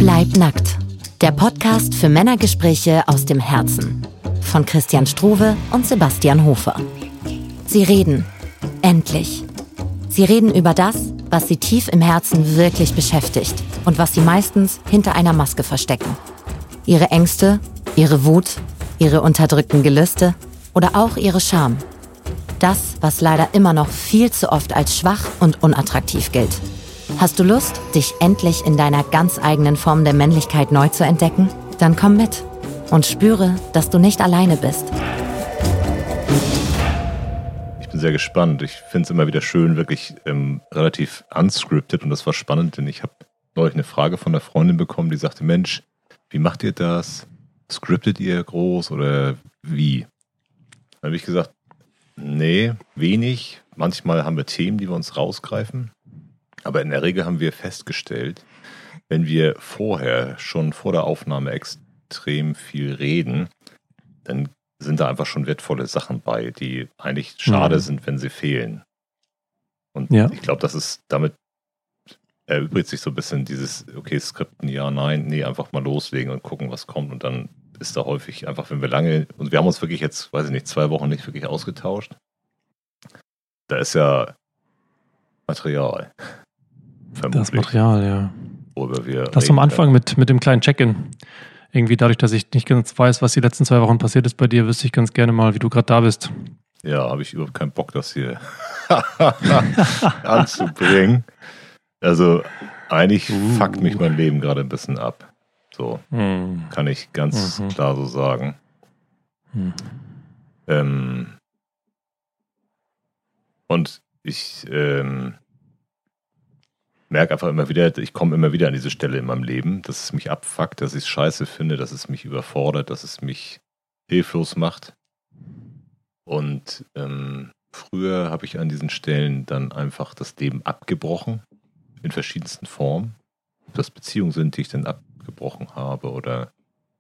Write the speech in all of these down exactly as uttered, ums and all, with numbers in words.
Bleib nackt. Der Podcast für Männergespräche aus dem Herzen. Von Christian Struve und Sebastian Hofer. Sie reden. Endlich. Sie reden über das, was sie tief im Herzen wirklich beschäftigt und was sie meistens hinter einer Maske verstecken. Ihre Ängste, ihre Wut, ihre unterdrückten Gelüste oder auch ihre Scham. Das, was leider immer noch viel zu oft als schwach und unattraktiv gilt. Hast du Lust, dich endlich in deiner ganz eigenen Form der Männlichkeit neu zu entdecken? Dann komm mit und spüre, dass du nicht alleine bist. Ich bin sehr gespannt. Ich finde es immer wieder schön, wirklich ähm, relativ unscripted. Und das war spannend, denn ich habe neulich eine Frage von einer Freundin bekommen, die sagte, Mensch, wie macht ihr das? Scriptet ihr groß oder wie? Dann habe ich gesagt, nee, wenig. Manchmal haben wir Themen, die wir uns rausgreifen. Aber in der Regel haben wir festgestellt, wenn wir vorher, schon vor der Aufnahme extrem viel reden, dann sind da einfach schon wertvolle Sachen bei, die eigentlich schade mhm. sind, wenn sie fehlen. Und ja. ich glaube, das ist, damit erübrigt sich so ein bisschen dieses, okay, Skripten, ja, nein, nee, einfach mal loslegen und gucken, was kommt. Und dann ist da häufig einfach, wenn wir lange, und wir haben uns wirklich jetzt, weiß ich nicht, zwei Wochen nicht wirklich ausgetauscht, da ist ja Material. Vermutlich. Das Material, ja. Worüber wir Lass am Anfang mit, mit dem kleinen Check-in. Irgendwie dadurch, dass ich nicht ganz weiß, was die letzten zwei Wochen passiert ist bei dir, wüsste ich ganz gerne mal, wie du gerade da bist. Ja, habe ich überhaupt keinen Bock, das hier anzubringen. Also eigentlich uh. fuckt mich mein Leben gerade ein bisschen ab. So, mm. kann ich ganz mhm. klar so sagen. Mhm. Ähm, und ich ähm, merke einfach immer wieder, ich komme immer wieder an diese Stelle in meinem Leben, dass es mich abfuckt, dass ich es scheiße finde, dass es mich überfordert, dass es mich hilflos macht. Und ähm, früher habe ich an diesen Stellen dann einfach das Leben abgebrochen, in verschiedensten Formen. Ob das Beziehungen sind, die ich dann abgebrochen habe oder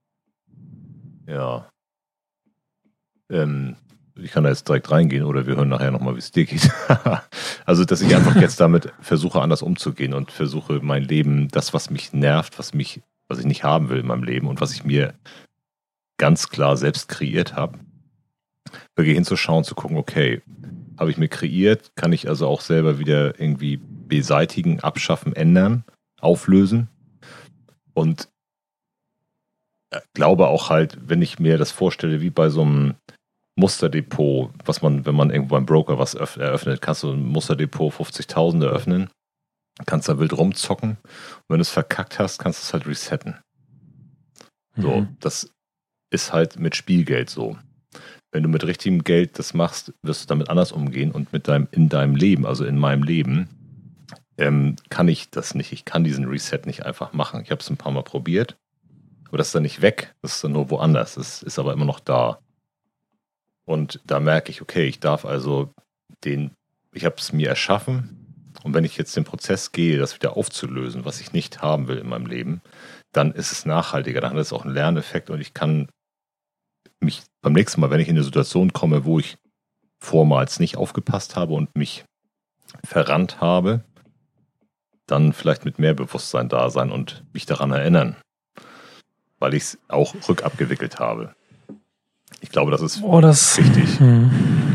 ja, ähm, ich kann da jetzt direkt reingehen oder wir hören nachher nochmal, wie es dir geht. Also, dass ich einfach jetzt damit versuche, anders umzugehen und versuche, mein Leben, das, was mich nervt, was mich, was ich nicht haben will in meinem Leben und was ich mir ganz klar selbst kreiert habe, wirklich hinzuschauen, zu gucken, okay, habe ich mir kreiert, kann ich also auch selber wieder irgendwie beseitigen, abschaffen, ändern, auflösen und glaube auch halt, wenn ich mir das vorstelle, wie bei so einem Musterdepot, was man, wenn man irgendwo beim Broker was eröffnet, kannst du ein Musterdepot fünfzigtausend eröffnen, kannst da wild rumzocken und wenn du es verkackt hast, kannst du es halt resetten. Mhm. So, das ist halt mit Spielgeld so. Wenn du mit richtigem Geld das machst, wirst du damit anders umgehen und mit deinem, in deinem Leben, also in meinem Leben, ähm, kann ich das nicht. Ich kann diesen Reset nicht einfach machen. Ich habe es ein paar Mal probiert, aber das ist dann nicht weg, das ist dann nur woanders. Das ist aber immer noch da. Und da merke ich, okay, ich darf also den, ich habe es mir erschaffen und wenn ich jetzt den Prozess gehe, das wieder aufzulösen, was ich nicht haben will in meinem Leben, dann ist es nachhaltiger, dann hat es auch einen Lerneffekt und ich kann mich beim nächsten Mal, wenn ich in eine Situation komme, wo ich vormals nicht aufgepasst habe und mich verrannt habe, dann vielleicht mit mehr Bewusstsein da sein und mich daran erinnern, weil ich es auch rückabgewickelt habe. Ich glaube, das ist oh, das, wichtig. Hm.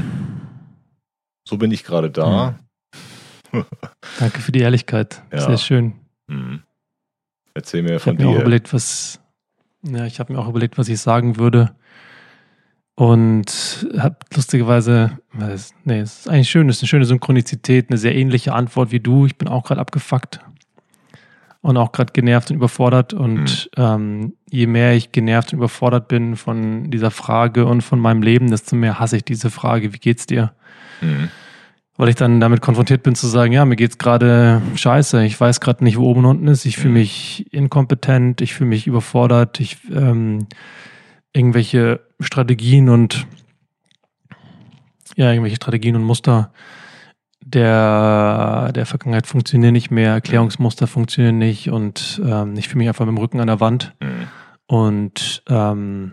So bin ich gerade da. Hm. Danke für die Ehrlichkeit. Ja. Sehr schön. Hm. Erzähl mir ich von mir dir. Auch überlegt, was, ja, ich habe mir auch überlegt, was ich sagen würde. Und habe lustigerweise, nee, es ist eigentlich schön, es ist eine schöne Synchronizität, eine sehr ähnliche Antwort wie du. Ich bin auch gerade abgefuckt. Und auch gerade genervt und überfordert. Und mhm. ähm, je mehr ich genervt und überfordert bin von dieser Frage und von meinem Leben, desto mehr hasse ich diese Frage, wie geht's dir? Mhm. Weil ich dann damit konfrontiert bin zu sagen, ja, mir geht's gerade scheiße. Ich weiß gerade nicht, wo oben und unten ist. Ich fühle mich inkompetent, ich fühle mich überfordert. Ich ähm, irgendwelche Strategien und ja, irgendwelche Strategien und Muster der, der Vergangenheit funktionieren nicht mehr, Erklärungsmuster funktionieren nicht und ähm, ich fühle mich einfach mit dem Rücken an der Wand. Mhm. Und ähm,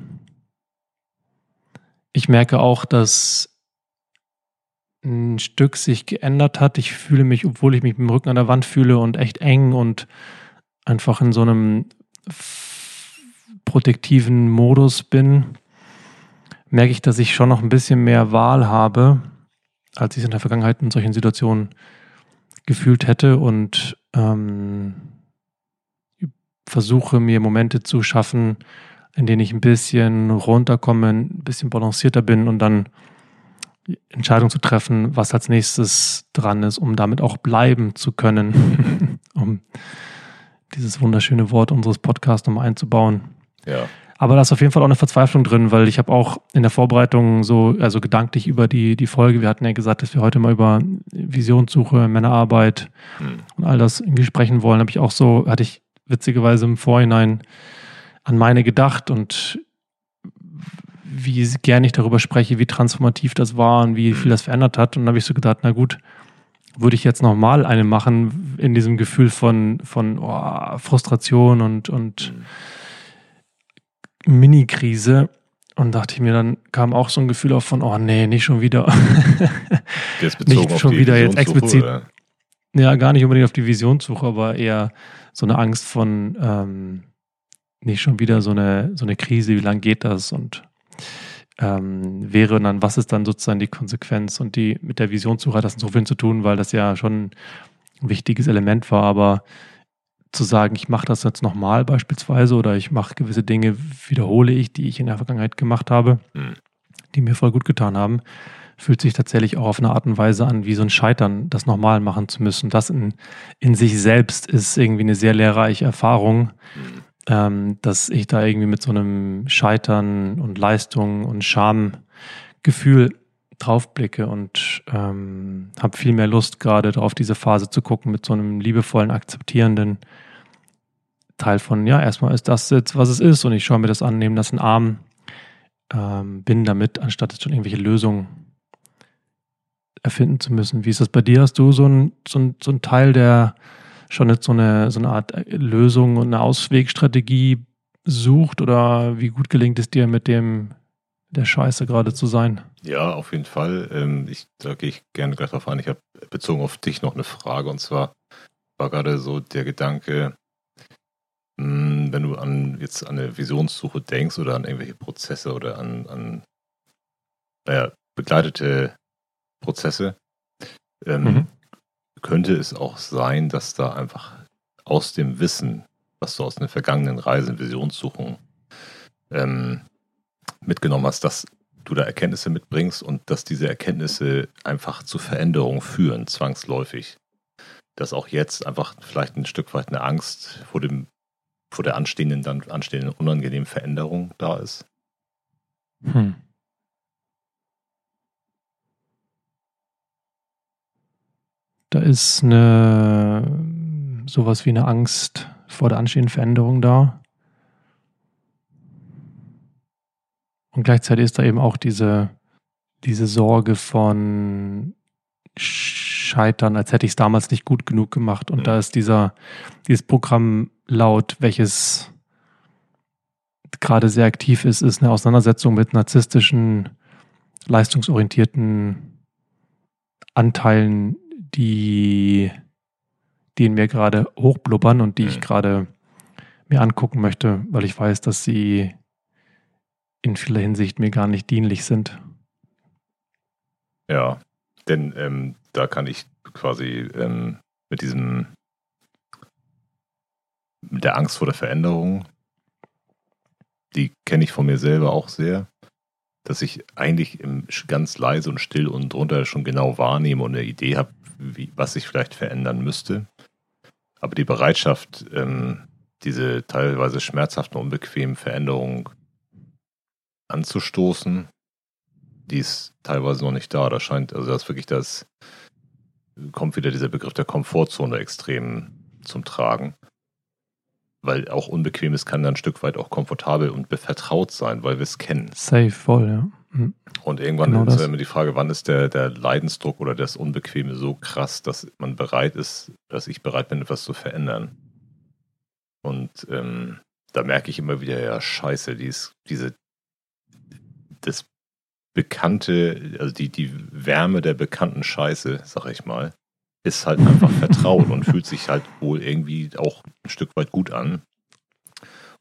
ich merke auch, dass ein Stück sich geändert hat. Ich fühle mich, obwohl ich mich mit dem Rücken an der Wand fühle und echt eng und einfach in so einem f- protektiven Modus bin, merke ich, dass ich schon noch ein bisschen mehr Wahl habe, als ich es in der Vergangenheit in solchen Situationen gefühlt hätte und ähm, versuche mir Momente zu schaffen, in denen ich ein bisschen runterkomme, ein bisschen balancierter bin und dann Entscheidungen zu treffen, was als nächstes dran ist, um damit auch bleiben zu können, um dieses wunderschöne Wort unseres Podcasts nochmal einzubauen. Ja. Aber da ist auf jeden Fall auch eine Verzweiflung drin, weil ich habe auch in der Vorbereitung so, also gedanklich über die, die Folge, wir hatten ja gesagt, dass wir heute mal über Visionssuche, Männerarbeit hm. und all das irgendwie sprechen wollen, habe ich auch so, hatte ich witzigerweise im Vorhinein an meine gedacht und wie gerne ich darüber spreche, wie transformativ das war und wie viel das verändert hat. Und dann habe ich so gedacht, na gut, würde ich jetzt nochmal eine machen in diesem Gefühl von, von oh, Frustration und, und Mini-Krise. Und dachte ich mir, dann kam auch so ein Gefühl auf von, oh nee, nicht schon wieder. Jetzt bezogen nicht auf schon die wieder jetzt explizit. Oder? Ja, gar nicht unbedingt auf die Visionssuche, aber eher so eine Angst von ähm, nicht schon wieder so eine, so eine Krise, wie lange geht das und ähm, wäre dann, was ist dann sozusagen die Konsequenz und die mit der Visionssuche hat das insofern zu tun, weil das ja schon ein wichtiges Element war, aber zu sagen, ich mache das jetzt nochmal beispielsweise oder ich mache gewisse Dinge, wiederhole ich, die ich in der Vergangenheit gemacht habe, mhm. die mir voll gut getan haben, fühlt sich tatsächlich auch auf eine Art und Weise an, wie so ein Scheitern, das nochmal machen zu müssen. Das in, in sich selbst ist irgendwie eine sehr lehrreiche Erfahrung, mhm. ähm, dass ich da irgendwie mit so einem Scheitern und Leistung und Schamgefühl draufblicke und ähm, habe viel mehr Lust, gerade darauf diese Phase zu gucken, mit so einem liebevollen, akzeptierenden Teil von, ja, erstmal ist das jetzt, was es ist und ich schaue mir das an, nehme das in den Arm, ähm, bin damit, anstatt jetzt schon irgendwelche Lösungen erfinden zu müssen. Wie ist das bei dir? Hast du so ein, so ein, so ein Teil, der schon jetzt so eine, so eine Art Lösung und eine Auswegstrategie sucht oder wie gut gelingt es dir, mit dem der Scheiße gerade zu sein? Ja, auf jeden Fall. Ähm, ich, da gehe ich gerne gleich drauf ein. Ich habe bezogen auf dich noch eine Frage und zwar war gerade so der Gedanke, mh, wenn du an jetzt an eine Visionssuche denkst oder an irgendwelche Prozesse oder an, an naja, begleitete Prozesse, ähm, mhm. könnte es auch sein, dass da einfach aus dem Wissen, was du aus den vergangenen Reisen, Visionssuchen ähm, mitgenommen hast, dass du da Erkenntnisse mitbringst und dass diese Erkenntnisse einfach zu Veränderungen führen, zwangsläufig. Dass auch jetzt einfach vielleicht ein Stück weit eine Angst vor dem, vor der anstehenden, dann anstehenden unangenehmen Veränderung da ist. Hm. Da ist eine sowas wie eine Angst vor der anstehenden Veränderung da. Und gleichzeitig ist da eben auch diese, diese Sorge von Scheitern, als hätte ich es damals nicht gut genug gemacht. Und mhm. da ist dieser, dieses Programm laut, welches gerade sehr aktiv ist, ist eine Auseinandersetzung mit narzisstischen, leistungsorientierten Anteilen, die, die in mir gerade hochblubbern und die mhm. ich gerade mir angucken möchte, weil ich weiß, dass sie in vieler Hinsicht mir gar nicht dienlich sind. Ja, denn ähm, da kann ich quasi ähm, mit diesem, mit der Angst vor der Veränderung, die kenne ich von mir selber auch sehr, dass ich eigentlich im, ganz leise und still und drunter schon genau wahrnehme und eine Idee habe, wie, was ich vielleicht verändern müsste. Aber die Bereitschaft, ähm, diese teilweise schmerzhaften, unbequemen Veränderungen anzustoßen, die ist teilweise noch nicht da. Da scheint, also das wirklich das, kommt wieder dieser Begriff der Komfortzone extrem zum Tragen. Weil auch Unbequemes kann dann ein Stück weit auch komfortabel und vertraut sein, weil wir es kennen. Safe, voll, ja. Mhm. Und irgendwann genau ist immer die Frage, wann ist der, der Leidensdruck oder das Unbequeme so krass, dass man bereit ist, dass ich bereit bin, etwas zu verändern. Und ähm, da merke ich immer wieder, ja, scheiße, dies, diese das Bekannte, also die, die Wärme der bekannten Scheiße, sag ich mal, ist halt einfach vertraut und fühlt sich halt wohl irgendwie auch ein Stück weit gut an.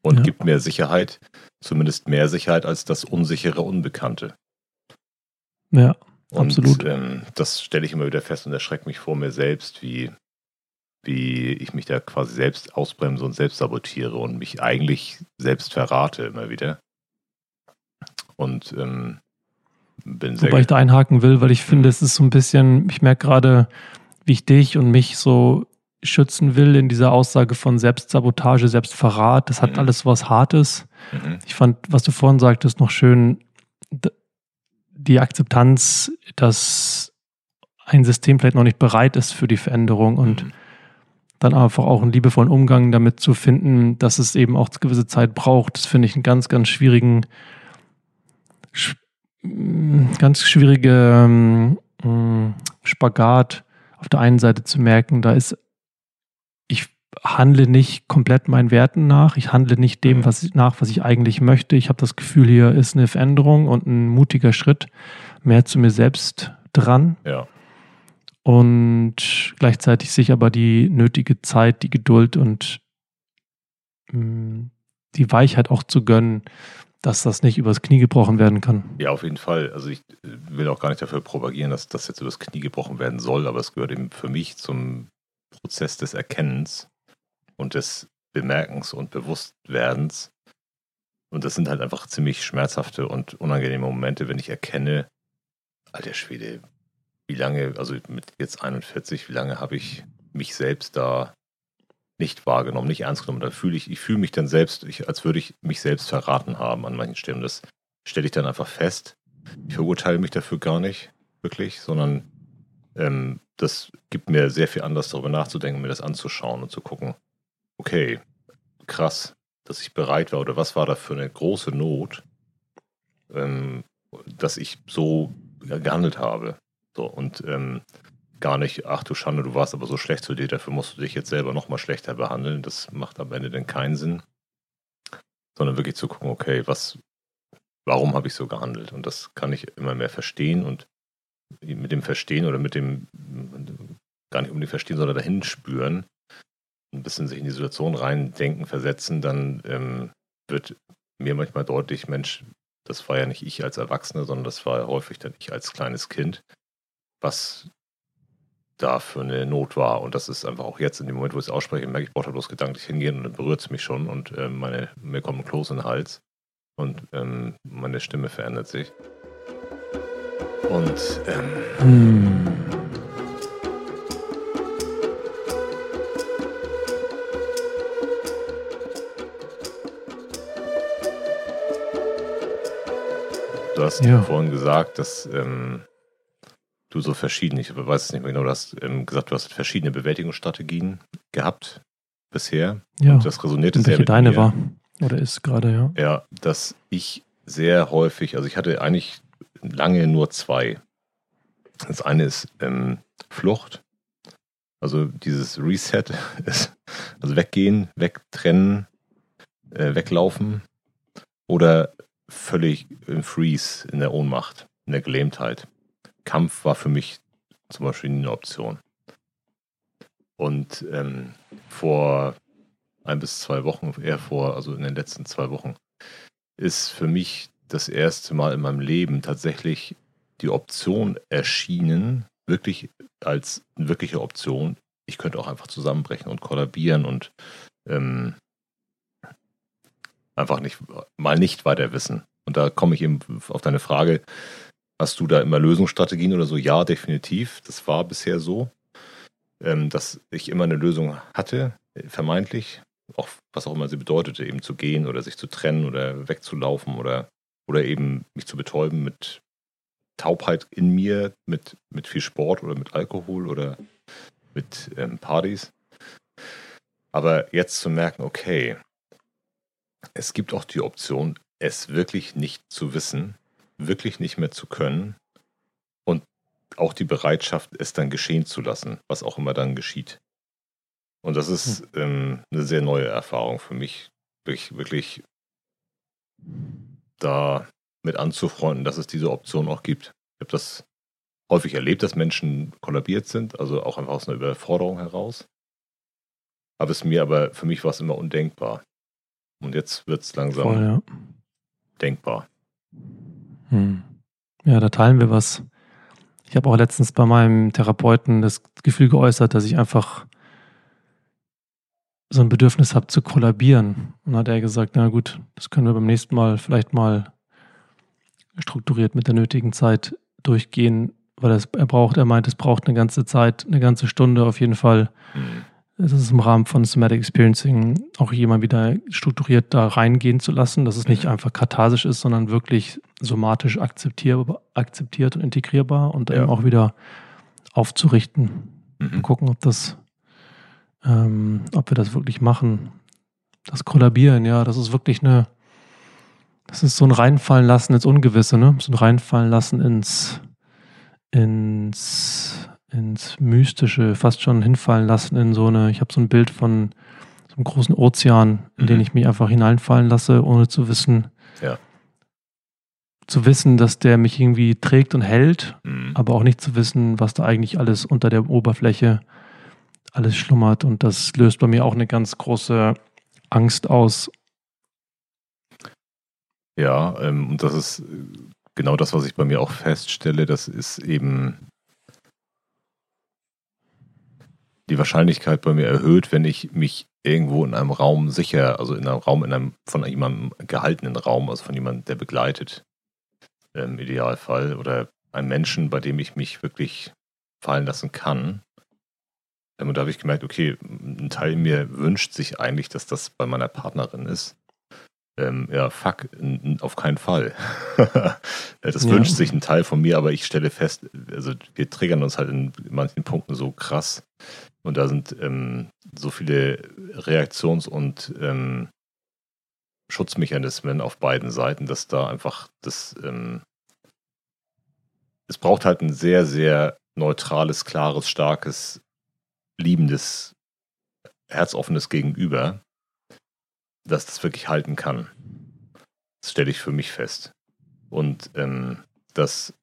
Und Ja. gibt mehr Sicherheit, zumindest mehr Sicherheit als das unsichere Unbekannte. Ja, Und absolut. ähm, das stelle ich immer wieder fest und erschreckt mich vor mir selbst, wie, wie ich mich da quasi selbst ausbremse und selbst sabotiere und mich eigentlich selbst verrate immer wieder. Und ähm, bin sehr... Wobei ich da einhaken will, weil ich finde, es ist so ein bisschen, ich merke gerade, wie ich dich und mich so schützen will in dieser Aussage von Selbstsabotage, Selbstverrat. Das hat Mhm. alles was Hartes. Mhm. Ich fand, was du vorhin sagtest, noch schön, d- die Akzeptanz, dass ein System vielleicht noch nicht bereit ist für die Veränderung und Mhm. dann einfach auch einen liebevollen Umgang damit zu finden, dass es eben auch eine gewisse Zeit braucht. Das finde ich einen ganz, ganz schwierigen, sch- mm, ganz schwierige ähm, Spagat auf der einen Seite zu merken, da ist, ich handle nicht komplett meinen Werten nach, ich handle nicht dem Mhm. was ich, nach, was ich eigentlich möchte. Ich habe das Gefühl, hier ist eine Veränderung und ein mutiger Schritt mehr zu mir selbst dran. Ja. Und gleichzeitig sich aber die nötige Zeit, die Geduld und mh, die Weichheit auch zu gönnen, dass das nicht übers Knie gebrochen werden kann. Ja, auf jeden Fall. Also ich äh, will auch gar nicht dafür propagieren, dass das jetzt übers Knie gebrochen werden soll, aber es gehört eben für mich zum Prozess des Erkennens und des Bemerkens und Bewusstwerdens. Und das sind halt einfach ziemlich schmerzhafte und unangenehme Momente, wenn ich erkenne, alter Schwede, wie lange, also mit jetzt einundvierzig, wie lange habe ich mich selbst da nicht wahrgenommen, nicht ernst genommen. Da fühle ich, ich fühle mich dann selbst, ich, als würde ich mich selbst verraten haben an manchen Stellen. Das stelle ich dann einfach fest. Ich verurteile mich dafür gar nicht, wirklich, sondern ähm, das gibt mir sehr viel Anlass, darüber nachzudenken, mir das anzuschauen und zu gucken, okay, krass, dass ich bereit war oder was war da für eine große Not, ähm, dass ich so gehandelt habe. So, und ähm, gar nicht, ach du Schande, du warst aber so schlecht zu dir, dafür musst du dich jetzt selber nochmal schlechter behandeln. Das macht am Ende dann keinen Sinn. Sondern wirklich zu gucken, okay, was, warum habe ich so gehandelt? Und das kann ich immer mehr verstehen und mit dem Verstehen oder mit dem, gar nicht um den Verstehen, sondern dahin spüren, ein bisschen sich in die Situation reindenken, versetzen, dann ähm, wird mir manchmal deutlich, Mensch, das war ja nicht ich als Erwachsener, sondern das war ja häufig dann ich als kleines Kind, was da für eine Not war. Und das ist einfach auch jetzt in dem Moment, wo ich es ausspreche, merke ich, brauche da bloß gedanklich hingehen und dann berührt es mich schon und äh, meine, mir kommt ein Kloß in den Hals und ähm, meine Stimme verändert sich. Und ähm, Hm. du hast Ja. vorhin gesagt, dass ähm, du so verschiedene, ich weiß es nicht mehr genau, du hast ähm, gesagt, du hast verschiedene Bewältigungsstrategien gehabt bisher. Ja. Und das resonierte Und sehr welche mit deine mir. war oder ist gerade, ja. Ja, dass ich sehr häufig, also ich hatte eigentlich lange nur zwei. Das eine ist ähm, Flucht, also dieses Reset ist, also weggehen, wegtrennen, äh, weglaufen oder völlig im Freeze, in der Ohnmacht, in der Gelähmtheit. Kampf war für mich zum Beispiel nie eine Option. Und ähm, vor ein bis zwei Wochen, eher vor, also in den letzten zwei Wochen, ist für mich das erste Mal in meinem Leben tatsächlich die Option erschienen, wirklich als eine wirkliche Option. Ich könnte auch einfach zusammenbrechen und kollabieren und ähm, einfach nicht, mal nicht weiter wissen. Und da komme ich eben auf deine Frage, hast du da immer Lösungsstrategien oder so? Ja, definitiv. Das war bisher so, ähm, dass ich immer eine Lösung hatte, vermeintlich, auch was auch immer sie bedeutete, eben zu gehen oder sich zu trennen oder wegzulaufen oder, oder eben mich zu betäuben mit Taubheit in mir, mit, mit viel Sport oder mit Alkohol oder mit ähm, Partys. Aber jetzt zu merken, okay, es gibt auch die Option, es wirklich nicht zu wissen, wirklich nicht mehr zu können und auch die Bereitschaft, es dann geschehen zu lassen, was auch immer dann geschieht. Und das ist ähm, eine sehr neue Erfahrung für mich, wirklich, wirklich da mit anzufreunden, dass es diese Option auch gibt. Ich habe das häufig erlebt, dass Menschen kollabiert sind, also auch einfach aus einer Überforderung heraus. Aber es mir aber, für mich war es immer undenkbar. Und jetzt wird es langsam Voll, ja. denkbar. Hm. Ja, da teilen wir was. Ich habe auch letztens bei meinem Therapeuten das Gefühl geäußert, dass ich einfach so ein Bedürfnis habe zu kollabieren. Und hat er gesagt, na gut, das können wir beim nächsten Mal vielleicht mal strukturiert mit der nötigen Zeit durchgehen, weil es, er braucht, er meint, es braucht eine ganze Zeit, eine ganze Stunde auf jeden Fall. Mhm. Es ist im Rahmen von Somatic Experiencing auch jemand wieder strukturiert da reingehen zu lassen, dass es nicht einfach katharsisch ist, sondern wirklich somatisch akzeptierbar, akzeptiert und integrierbar und Ja. eben auch wieder aufzurichten. Mhm. Mal gucken, ob das, ähm, ob wir das wirklich machen. Das Kollabieren, ja, das ist wirklich eine, das ist so ein Reinfallen lassen ins Ungewisse, ne? So ein Reinfallen lassen ins, ins, ins Mystische, fast schon hinfallen lassen in so eine, ich habe so ein Bild von so einem großen Ozean, in Mhm. den ich mich einfach hineinfallen lasse, ohne zu wissen, Ja. zu wissen, dass der mich irgendwie trägt und hält, Mhm. aber auch nicht zu wissen, was da eigentlich alles unter der Oberfläche alles schlummert. Und das löst bei mir auch eine ganz große Angst aus. Ja, ähm, und das ist genau das, was ich bei mir auch feststelle. Das ist eben die Wahrscheinlichkeit bei mir erhöht, wenn ich mich irgendwo in einem Raum sicher, also in einem Raum, in einem von jemandem gehaltenen Raum, also von jemandem, der begleitet, im Idealfall, oder einem Menschen, bei dem ich mich wirklich fallen lassen kann. Ähm, Und da habe ich gemerkt, okay, ein Teil in mir wünscht sich eigentlich, dass das bei meiner Partnerin ist. Ähm, ja, fuck, n- n- auf keinen Fall. Das Ja. wünscht sich ein Teil von mir, aber ich stelle fest, also wir triggern uns halt in manchen Punkten so krass. Und da sind ähm, so viele Reaktions- und ähm, Schutzmechanismen auf beiden Seiten, dass da einfach das, ähm, es braucht halt ein sehr, sehr neutrales, klares, starkes, liebendes, herzoffenes Gegenüber, dass das wirklich halten kann. Das stelle ich für mich fest. Und ähm, das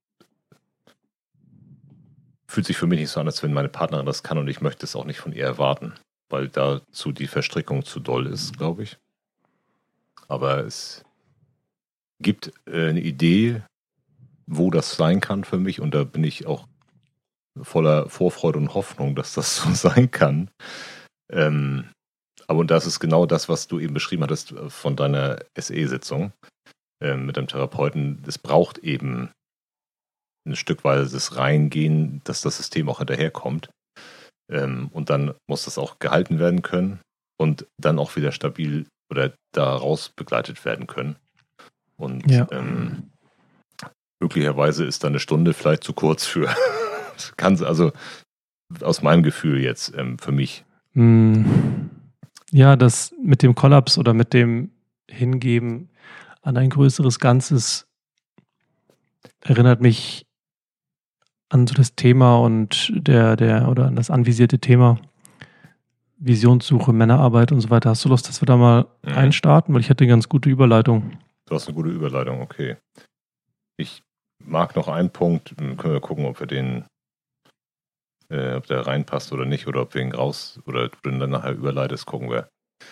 fühlt sich für mich nicht so an, als wenn meine Partnerin das kann, und ich möchte es auch nicht von ihr erwarten, weil dazu die Verstrickung zu doll ist, glaube ich. Aber es gibt äh, eine Idee, wo das sein kann für mich, und da bin ich auch voller Vorfreude und Hoffnung, dass das so sein kann. Ähm, aber und das ist genau das, was du eben beschrieben hattest äh, von deiner S E-Sitzung ähm, mit dem Therapeuten. Es braucht eben ein Stückweise das Reingehen, dass das System auch hinterherkommt. Ähm, und dann muss das auch gehalten werden können und dann auch wieder stabil oder daraus begleitet werden können. Und Ja. ähm, möglicherweise ist da eine Stunde vielleicht zu kurz für. Kann also aus meinem Gefühl jetzt ähm, für mich. Mm, Ja, das mit dem Kollaps oder mit dem Hingeben an ein größeres Ganzes erinnert mich an so das Thema und der, der, oder an das anvisierte Thema Visionssuche, Männerarbeit und so weiter. Hast du Lust, dass wir da mal Mhm. einstarten? Weil ich hätte eine ganz gute Überleitung. Du hast eine gute Überleitung, okay. Ich mag noch einen Punkt, dann können wir gucken, ob wir den, äh, ob der reinpasst oder nicht, oder ob wir ihn raus, oder du den dann nachher überleitest, gucken wir.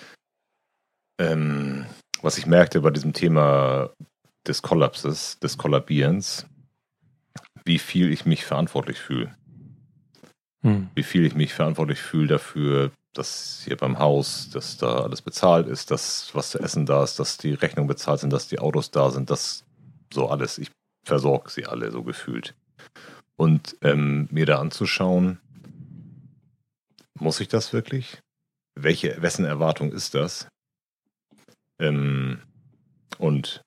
Ähm, was ich merkte bei diesem Thema des Kollapses, des Kollabierens, wie viel ich mich verantwortlich fühle. Hm. Wie viel ich mich verantwortlich fühle dafür, dass hier beim Haus, dass da alles bezahlt ist, dass was zu essen da ist, dass die Rechnungen bezahlt sind, dass die Autos da sind, dass so alles. Ich versorge sie alle so gefühlt. Und ähm, mir da anzuschauen, muss ich das wirklich? Welche, wessen Erwartung ist das? Ähm, und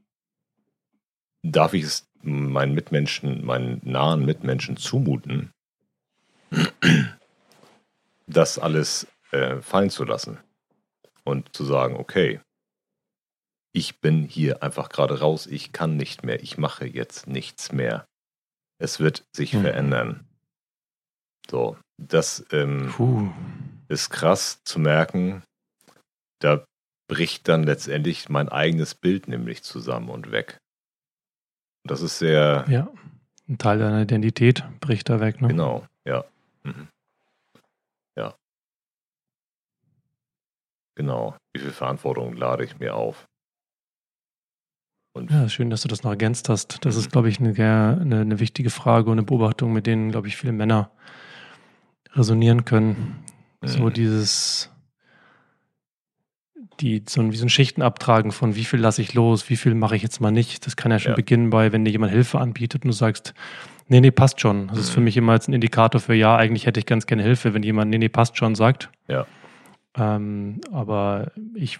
darf ich es meinen Mitmenschen, meinen nahen Mitmenschen zumuten, das alles äh, fallen zu lassen und zu sagen, okay, ich bin hier einfach gerade raus, ich kann nicht mehr, ich mache jetzt nichts mehr. Es wird sich Mhm. verändern. So, das ähm, Puh. ist krass zu merken, da bricht dann letztendlich mein eigenes Bild nämlich zusammen und weg. Und das ist sehr, Ja, ein Teil deiner Identität bricht da weg. Ne? genau, ja. Mhm. Ja. Genau. Wie viel Verantwortung lade ich mir auf? Und ja, schön, dass du das noch ergänzt hast. Das mhm. ist, glaube ich, eine, eine, eine wichtige Frage und eine Beobachtung, mit denen, glaube ich, viele Männer resonieren können. Mhm. So dieses, die, so wie so ein Schichtenabtragen von wie viel lasse ich los, wie viel mache ich jetzt mal nicht. Das kann ja schon ja. beginnen bei, wenn dir jemand Hilfe anbietet und du sagst, nee, nee, passt schon. Das mhm. ist für mich immer jetzt ein Indikator für, ja, eigentlich hätte ich ganz gerne Hilfe, wenn jemand, nee, nee, passt schon sagt. Ja. Ähm, aber ich,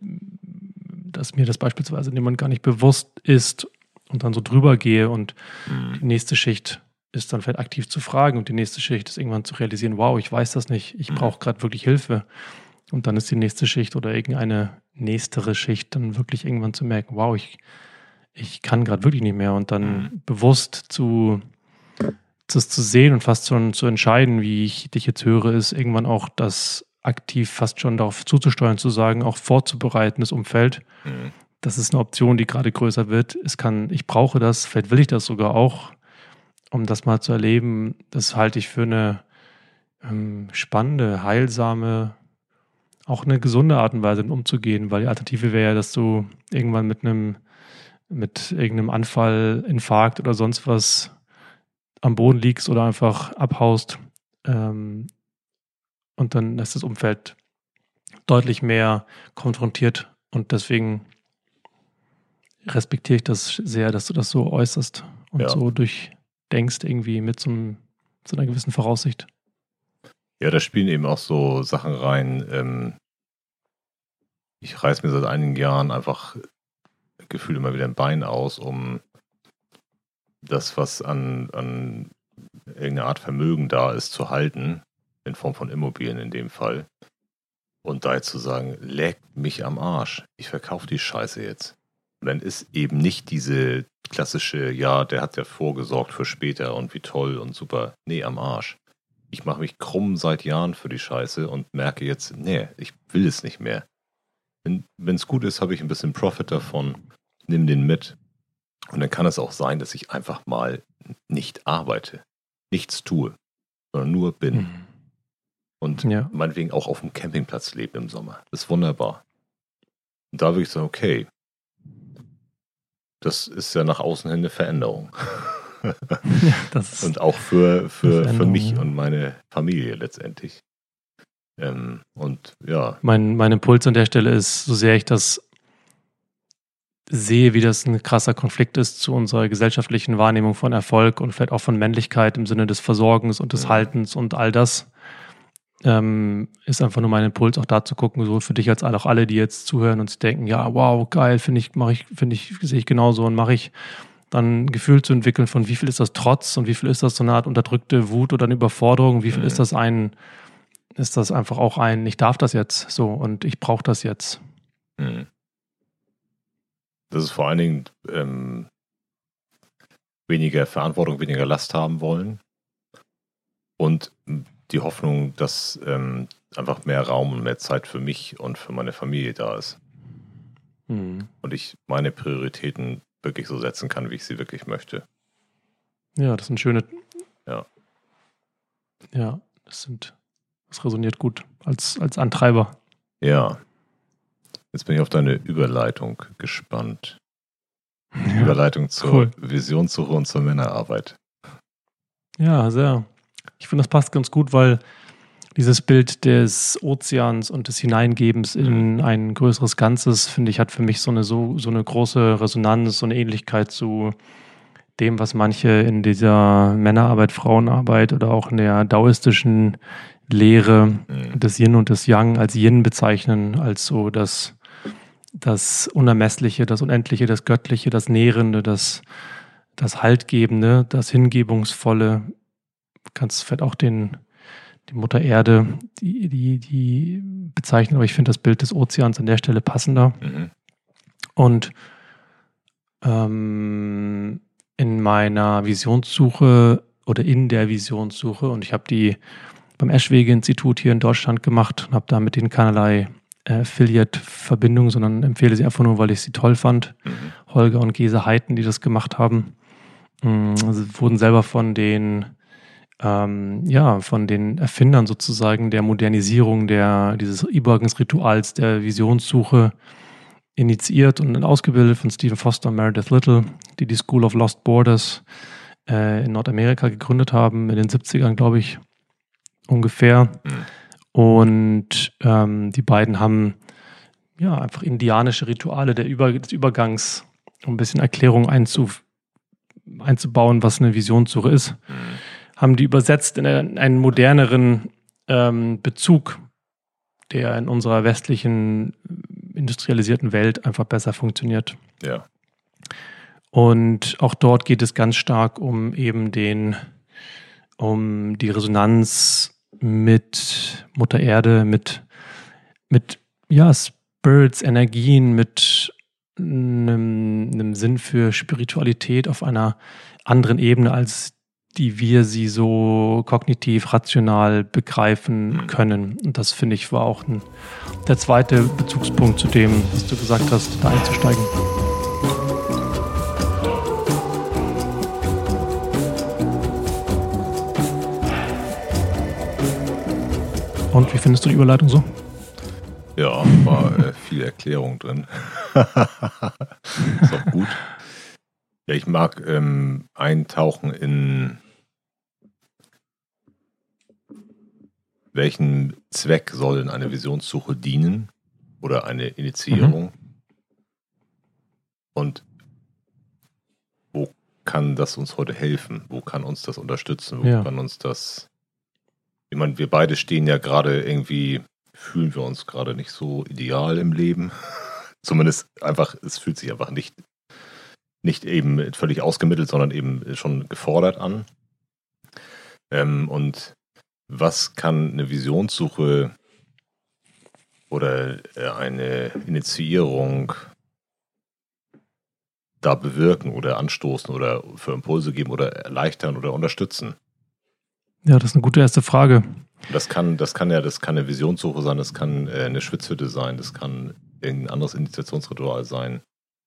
dass mir das beispielsweise jemand gar nicht bewusst ist und dann so drüber gehe und mhm. die nächste Schicht ist dann vielleicht aktiv zu fragen und die nächste Schicht ist irgendwann zu realisieren, wow, ich weiß das nicht, ich mhm. brauche gerade wirklich Hilfe. Und dann ist die nächste Schicht oder irgendeine nächstere Schicht dann wirklich irgendwann zu merken, wow, ich, ich kann gerade wirklich nicht mehr. Und dann mhm. bewusst zu, das zu sehen und fast schon zu entscheiden, wie ich dich jetzt höre, ist irgendwann auch das aktiv fast schon darauf zuzusteuern, zu sagen, auch vorzubereiten, das Umfeld. Mhm. Das ist eine Option, die gerade größer wird. Es kann, ich brauche das, vielleicht will ich das sogar auch, um das mal zu erleben. Das halte ich für eine ähm, spannende, heilsame, auch eine gesunde Art und Weise umzugehen, weil die Alternative wäre ja, dass du irgendwann mit einem, mit irgendeinem Anfall, Infarkt oder sonst was am Boden liegst oder einfach abhaust. Ähm, und dann ist das Umfeld deutlich mehr konfrontiert und deswegen respektiere ich das sehr, dass du das so äußerst und ja. so durchdenkst irgendwie mit so, einem, so einer gewissen Voraussicht. Ja, da spielen eben auch so Sachen rein. Ähm, ich reiß mir seit einigen Jahren einfach gefühlt immer wieder ein Bein aus, um das, was an, an irgendeiner Art Vermögen da ist, zu halten, in Form von Immobilien in dem Fall. Und da jetzt zu sagen, leckt mich am Arsch, ich verkaufe die Scheiße jetzt. Und dann ist eben nicht diese klassische, ja, der hat ja vorgesorgt für später und wie toll und super. Nee, am Arsch. Ich mache mich krumm seit Jahren für die Scheiße und merke jetzt, nee, ich will es nicht mehr. Wenn es gut ist, habe ich ein bisschen Profit davon, nimm den mit. Und dann kann es auch sein, dass ich einfach mal nicht arbeite, nichts tue, sondern nur bin. Mhm. Und ja. meinetwegen auch auf dem Campingplatz leben im Sommer. Das ist wunderbar. Und da würde ich sagen, okay, das ist ja nach außen hin eine Veränderung. Ja, das und auch für, für, für mich und meine Familie letztendlich. Ähm, und ja. Mein, mein Impuls an der Stelle ist, so sehr ich das sehe, wie das ein krasser Konflikt ist zu unserer gesellschaftlichen Wahrnehmung von Erfolg und vielleicht auch von Männlichkeit im Sinne des Versorgens und des mhm. Haltens und all das, ähm, ist einfach nur mein Impuls, auch da zu gucken, so für dich als auch alle, die jetzt zuhören und sich denken, ja, wow, geil, finde ich, mache ich, finde ich, sehe ich genauso und mache ich, dann ein Gefühl zu entwickeln von wie viel ist das Trotz und wie viel ist das so eine Art unterdrückte Wut oder eine Überforderung, wie viel mhm. ist das ein, ist das einfach auch ein, ich darf das jetzt so und ich brauche das jetzt. Mhm. Das ist vor allen Dingen ähm, weniger Verantwortung, weniger Last haben wollen und die Hoffnung, dass ähm, einfach mehr Raum und mehr Zeit für mich und für meine Familie da ist. Mhm. Und ich meine Prioritäten wirklich so setzen kann, wie ich sie wirklich möchte. Ja, das sind schöne... Ja. Ja, das sind... Das resoniert gut als, als Antreiber. Ja. Jetzt bin ich auf deine Überleitung gespannt. Ja, Überleitung zur cool. Visionssuche und zur Männerarbeit. Ja, sehr. Ich finde, das passt ganz gut, weil dieses Bild des Ozeans und des Hineingebens in ein größeres Ganzes, finde ich, hat für mich so eine, so, so eine große Resonanz, so eine Ähnlichkeit zu dem, was manche in dieser Männerarbeit, Frauenarbeit oder auch in der daoistischen Lehre mhm. des Yin und des Yang als Yin bezeichnen, als so das, das Unermessliche, das Unendliche, das Göttliche, das Nährende, das, das Haltgebende, das Hingebungsvolle. Du kannst vielleicht auch den, die Mutter Erde, die, die, die bezeichnen, aber ich finde das Bild des Ozeans an der Stelle passender. Mhm. Und ähm, in meiner Visionssuche oder in der Visionssuche, und ich habe die beim Eschwege-Institut hier in Deutschland gemacht und habe da mit denen keinerlei äh, Affiliate-Verbindung, sondern empfehle sie einfach nur, weil ich sie toll fand. Mhm. Holger und Gese Heiten, die das gemacht haben, mh, also wurden selber von den ähm, ja, von den Erfindern sozusagen der Modernisierung der, dieses Übergangsrituals der Visionssuche initiiert und ausgebildet von Stephen Foster und Meredith Little, die die School of Lost Borders äh, in Nordamerika gegründet haben, in den siebzigern, glaube ich, ungefähr. Mhm. Und ähm, die beiden haben ja einfach indianische Rituale der Über- des Übergangs, um ein bisschen Erklärung einzu, einzubauen, was eine Visionssuche ist, Mhm. haben die übersetzt in einen, einen moderneren ähm, Bezug, der in unserer westlichen industrialisierten Welt einfach besser funktioniert. Ja. Und auch dort geht es ganz stark um eben den, um die Resonanz mit Mutter Erde, mit, mit ja, Spirits, Energien, mit einem, einem Sinn für Spiritualität auf einer anderen Ebene, als die wir sie so kognitiv, rational begreifen Mhm. können. Und das, finde ich, war auch ein, der zweite Bezugspunkt zu dem, was du gesagt hast, da einzusteigen. Und wie findest du die Überleitung so? Ja, war äh, viel Erklärung drin. Ist auch gut. Ja, ich mag ähm, eintauchen in welchen Zweck soll denn eine Visionssuche dienen oder eine Initiierung Mhm. und wo kann das uns heute helfen? Wo kann uns das unterstützen? Wo Ja. kann uns das... Ich meine, wir beide stehen ja gerade irgendwie, fühlen wir uns gerade nicht so ideal im Leben. Zumindest einfach, es fühlt sich einfach nicht, nicht eben völlig ausgemittelt, sondern eben schon gefordert an. Ähm, und was kann eine Visionssuche oder äh, eine Initiierung da bewirken oder anstoßen oder für Impulse geben oder erleichtern oder unterstützen? Ja, das ist eine gute erste Frage. Das kann, das kann ja, das kann eine Visionssuche sein, das kann äh, eine Schwitzhütte sein, das kann irgendein anderes Initiationsritual sein.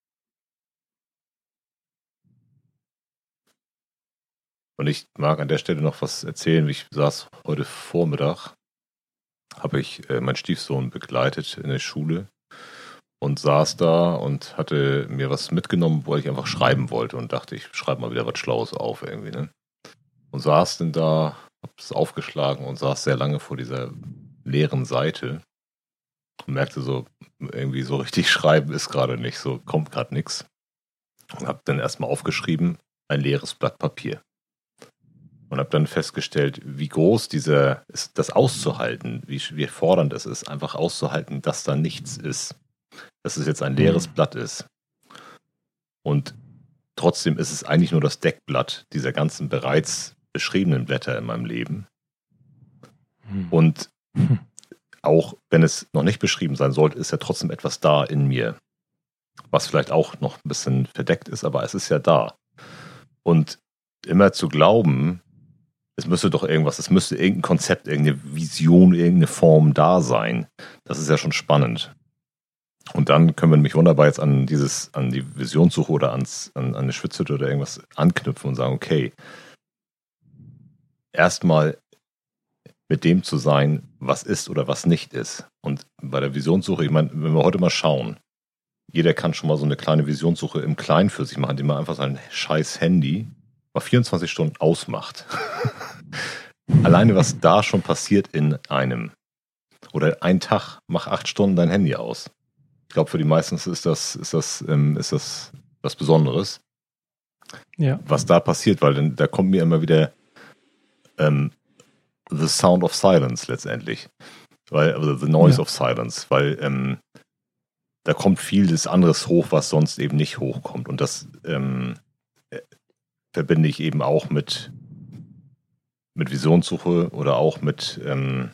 Und ich mag an der Stelle noch was erzählen. Ich saß heute Vormittag, habe ich äh, meinen Stiefsohn begleitet in der Schule und saß da und hatte mir was mitgenommen, wo ich einfach schreiben wollte und dachte, ich schreibe mal wieder was Schlaues auf irgendwie, ne? Und saß denn da, hab es aufgeschlagen und saß sehr lange vor dieser leeren Seite und merkte so, irgendwie so richtig schreiben ist gerade nicht, so kommt gerade nichts. Und hab dann erstmal aufgeschrieben, ein leeres Blatt Papier. Und habe dann festgestellt, wie groß dieser ist, das auszuhalten, wie, wie fordernd es ist, einfach auszuhalten, dass da nichts ist. Dass es jetzt ein leeres Mhm. Blatt ist. Und trotzdem ist es eigentlich nur das Deckblatt dieser ganzen bereits beschriebenen Blätter in meinem Leben. Mhm. Und Hm. auch wenn es noch nicht beschrieben sein sollte, ist ja trotzdem etwas da in mir, was vielleicht auch noch ein bisschen verdeckt ist, aber es ist ja da. Und immer zu glauben, es müsste doch irgendwas, es müsste irgendein Konzept, irgendeine Vision, irgendeine Form da sein, das ist ja schon spannend. Und dann können wir nämlich wunderbar jetzt an dieses, an die Visionssuche oder ans, an, an eine Schwitzhütte oder irgendwas anknüpfen und sagen, okay, erstmal mit dem zu sein, was ist oder was nicht ist. Und bei der Visionssuche, ich meine, wenn wir heute mal schauen, jeder kann schon mal so eine kleine Visionssuche im Kleinen für sich machen, indem man einfach sein scheiß Handy mal vierundzwanzig Stunden ausmacht. Alleine, was da schon passiert in einem. Oder ein Tag, mach acht Stunden dein Handy aus. Ich glaube, für die meisten ist das, ist das, ähm, ist das was Besonderes, Ja. was da passiert, weil dann, da kommt mir immer wieder ähm, The Sound of Silence letztendlich. Weil, also The Noise Ja. of Silence, weil ähm, da kommt vieles anderes hoch, was sonst eben nicht hochkommt. Und das ähm, äh, verbinde ich eben auch mit, mit Visionssuche oder auch mit, ähm,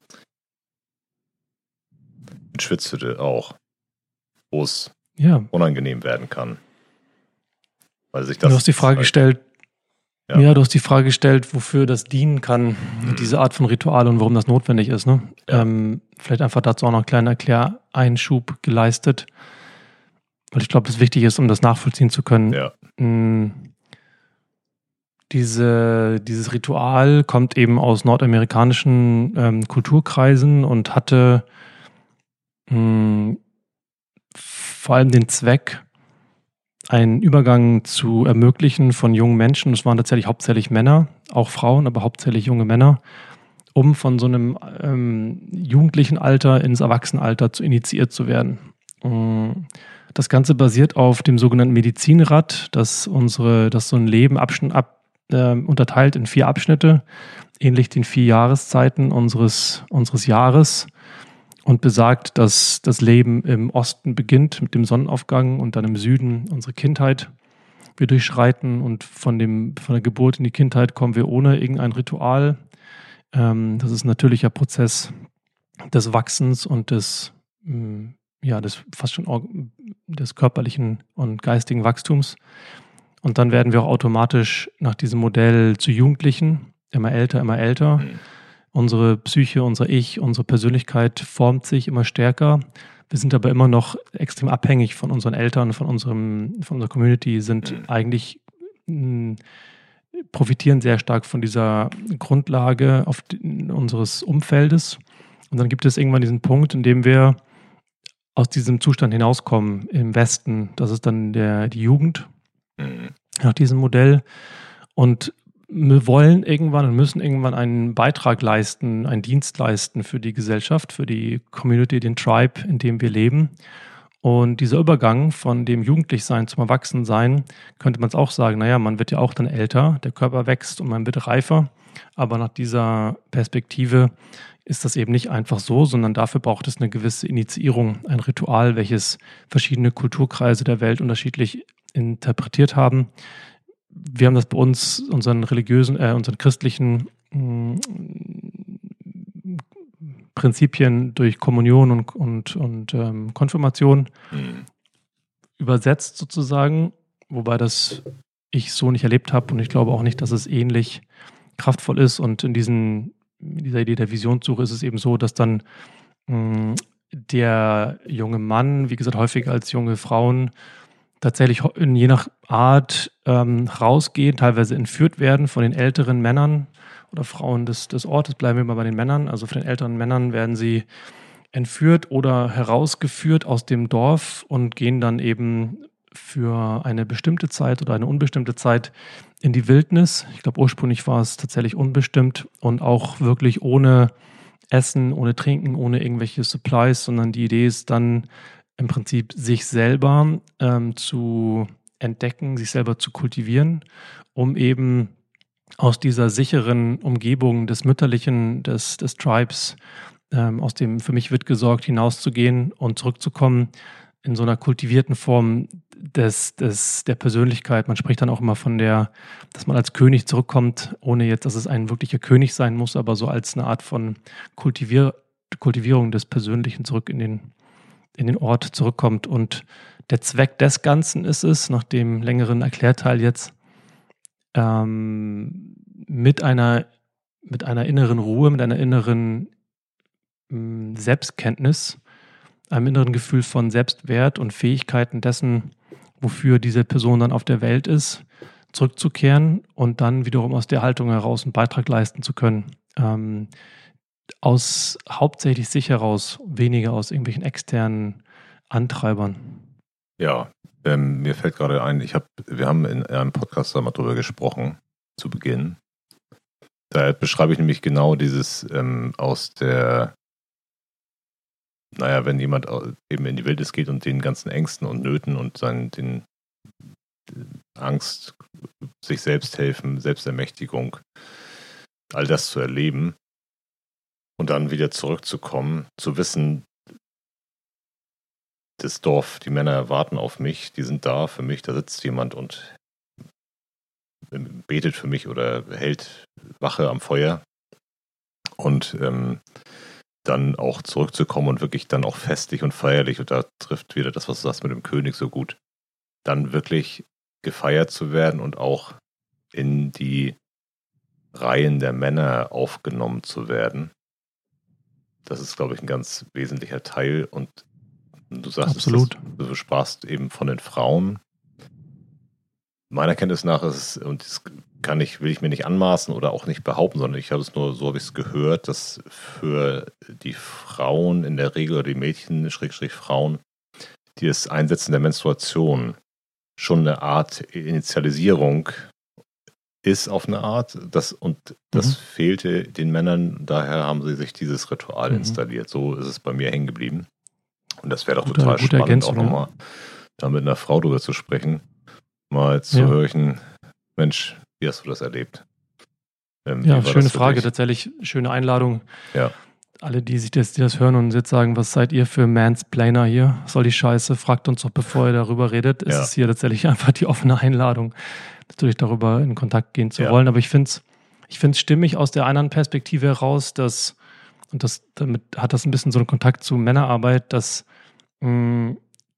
mit Schwitzhütte auch, wo es Ja. unangenehm werden kann. Weil sich das Du hast die Frage halt- gestellt, Ja. ja. du hast die Frage gestellt, wofür das dienen kann, Mhm. diese Art von Ritual und warum das notwendig ist. Ne? Ja. Ähm, vielleicht einfach dazu auch noch einen kleinen Erkläreinschub geleistet, weil ich glaube, das wichtig ist, um das nachvollziehen zu können. Ja. Mm, diese, dieses Ritual kommt eben aus nordamerikanischen ähm, Kulturkreisen und hatte mh, vor allem den Zweck, einen Übergang zu ermöglichen von jungen Menschen. Das waren tatsächlich hauptsächlich Männer, auch Frauen, aber hauptsächlich junge Männer, um von so einem ähm, jugendlichen Alter ins Erwachsenenalter zu initiiert zu werden. Das Ganze basiert auf dem sogenannten Medizinrad, das unsere, das so ein Leben abschn- ab, äh, unterteilt in vier Abschnitte, ähnlich den vier Jahreszeiten unseres, unseres Jahres, und besagt, dass das Leben im Osten beginnt mit dem Sonnenaufgang und dann im Süden unsere Kindheit. Wir durchschreiten und von, dem, von der Geburt in die Kindheit kommen wir ohne irgendein Ritual. Ähm, das ist ein natürlicher Prozess des Wachsens und des, mh, ja, des fast schon or- des körperlichen und geistigen Wachstums. Und dann werden wir auch automatisch nach diesem Modell zu Jugendlichen, immer älter, immer älter. Mhm. Unsere Psyche, unser Ich, unsere Persönlichkeit formt sich immer stärker. Wir sind aber immer noch extrem abhängig von unseren Eltern, von, unserem, von unserer Community, sind mhm. eigentlich mh, profitieren sehr stark von dieser Grundlage auf die, unseres Umfeldes. Und dann gibt es irgendwann diesen Punkt, in dem wir aus diesem Zustand hinauskommen im Westen. Das ist dann der, die Jugend mhm. nach diesem Modell. Und wir wollen irgendwann und müssen irgendwann einen Beitrag leisten, einen Dienst leisten für die Gesellschaft, für die Community, den Tribe, in dem wir leben. Und dieser Übergang von dem Jugendlichsein zum Erwachsensein, könnte man es auch sagen, naja, man wird ja auch dann älter, der Körper wächst und man wird reifer. Aber nach dieser Perspektive ist das eben nicht einfach so, sondern dafür braucht es eine gewisse Initiierung, ein Ritual, welches verschiedene Kulturkreise der Welt unterschiedlich interpretiert haben. Wir haben das bei uns, unseren religiösen, äh, unseren christlichen mh, Prinzipien durch Kommunion und, und, und ähm, Konfirmation mhm. übersetzt sozusagen, wobei das ich so nicht erlebt habe und ich glaube auch nicht, dass es ähnlich kraftvoll ist. Und in, diesen, in dieser Idee der Visionssuche ist es eben so, dass dann mh, der junge Mann, wie gesagt, häufig als junge Frauen, tatsächlich in je nach Art ähm, rausgehen, teilweise entführt werden von den älteren Männern oder Frauen des, des Ortes. Bleiben wir mal bei den Männern. Also von den älteren Männern werden sie entführt oder herausgeführt aus dem Dorf und gehen dann eben für eine bestimmte Zeit oder eine unbestimmte Zeit in die Wildnis. Ich glaube, ursprünglich war es tatsächlich unbestimmt und auch wirklich ohne Essen, ohne Trinken, ohne irgendwelche Supplies, sondern die Idee ist dann, im Prinzip sich selber ähm, zu entdecken, sich selber zu kultivieren, um eben aus dieser sicheren Umgebung des Mütterlichen, des, des Tribes, ähm, aus dem für mich wird gesorgt, hinauszugehen und zurückzukommen in so einer kultivierten Form des, des, der Persönlichkeit. Man spricht dann auch immer von der, dass man als König zurückkommt, ohne jetzt, dass es ein wirklicher König sein muss, aber so als eine Art von Kultivier, Kultivierung des Persönlichen zurück in den in den Ort zurückkommt. Und der Zweck des Ganzen ist es, nach dem längeren Erklärteil jetzt, ähm, mit einer, mit einer inneren Ruhe, mit einer inneren ähm, Selbstkenntnis, einem inneren Gefühl von Selbstwert und Fähigkeiten dessen, wofür diese Person dann auf der Welt ist, zurückzukehren und dann wiederum aus der Haltung heraus einen Beitrag leisten zu können. Ähm, aus hauptsächlich sich heraus, weniger aus irgendwelchen externen Antreibern. Ja, ähm, mir fällt gerade ein, ich hab, wir haben in einem Podcast da mal drüber gesprochen, zu Beginn. Da beschreibe ich nämlich genau dieses ähm, aus der, naja, wenn jemand eben in die Wildnis geht und den ganzen Ängsten und Nöten und seinen, den Angst, sich selbst helfen, Selbstermächtigung, all das zu erleben, und dann wieder zurückzukommen, zu wissen, das Dorf, die Männer warten auf mich, die sind da für mich, da sitzt jemand und betet für mich oder hält Wache am Feuer. Und ähm, dann auch zurückzukommen und wirklich dann auch festlich und feierlich, und da trifft wieder das, was du sagst mit dem König so gut, dann wirklich gefeiert zu werden und auch in die Reihen der Männer aufgenommen zu werden. Das ist, glaube ich, ein ganz wesentlicher Teil. Und du sagst, absolut. Das, du sprachst eben von den Frauen. Meiner Kenntnis nach ist es, und das kann ich, will ich mir nicht anmaßen oder auch nicht behaupten, sondern ich habe es nur, so habe ich es gehört, dass für die Frauen in der Regel oder die Mädchen, Schrägstrich Frauen, die das Einsetzen der Menstruation schon eine Art Initialisierung ist auf eine Art. Das, und das mhm. fehlte den Männern, daher haben sie sich dieses Ritual mhm. installiert. So ist es bei mir hängen geblieben. Und das wäre doch gute, total gute spannend, auch nochmal da mit einer Frau drüber zu sprechen. Mal zu ja. hören, Mensch, wie hast du das erlebt? Ähm, ja, schöne Frage, dich? Tatsächlich schöne Einladung. Ja. Alle, die sich das, die das hören und jetzt sagen, was seid ihr für Mansplainer hier? Was soll die Scheiße? Fragt uns doch, bevor ihr darüber redet. Ja. Es ist hier tatsächlich einfach die offene Einladung, natürlich darüber in Kontakt gehen zu ja. wollen. Aber ich finde es ich find's stimmig aus der anderen Perspektive heraus, dass, und das, damit hat das ein bisschen so einen Kontakt zu Männerarbeit, dass, mh,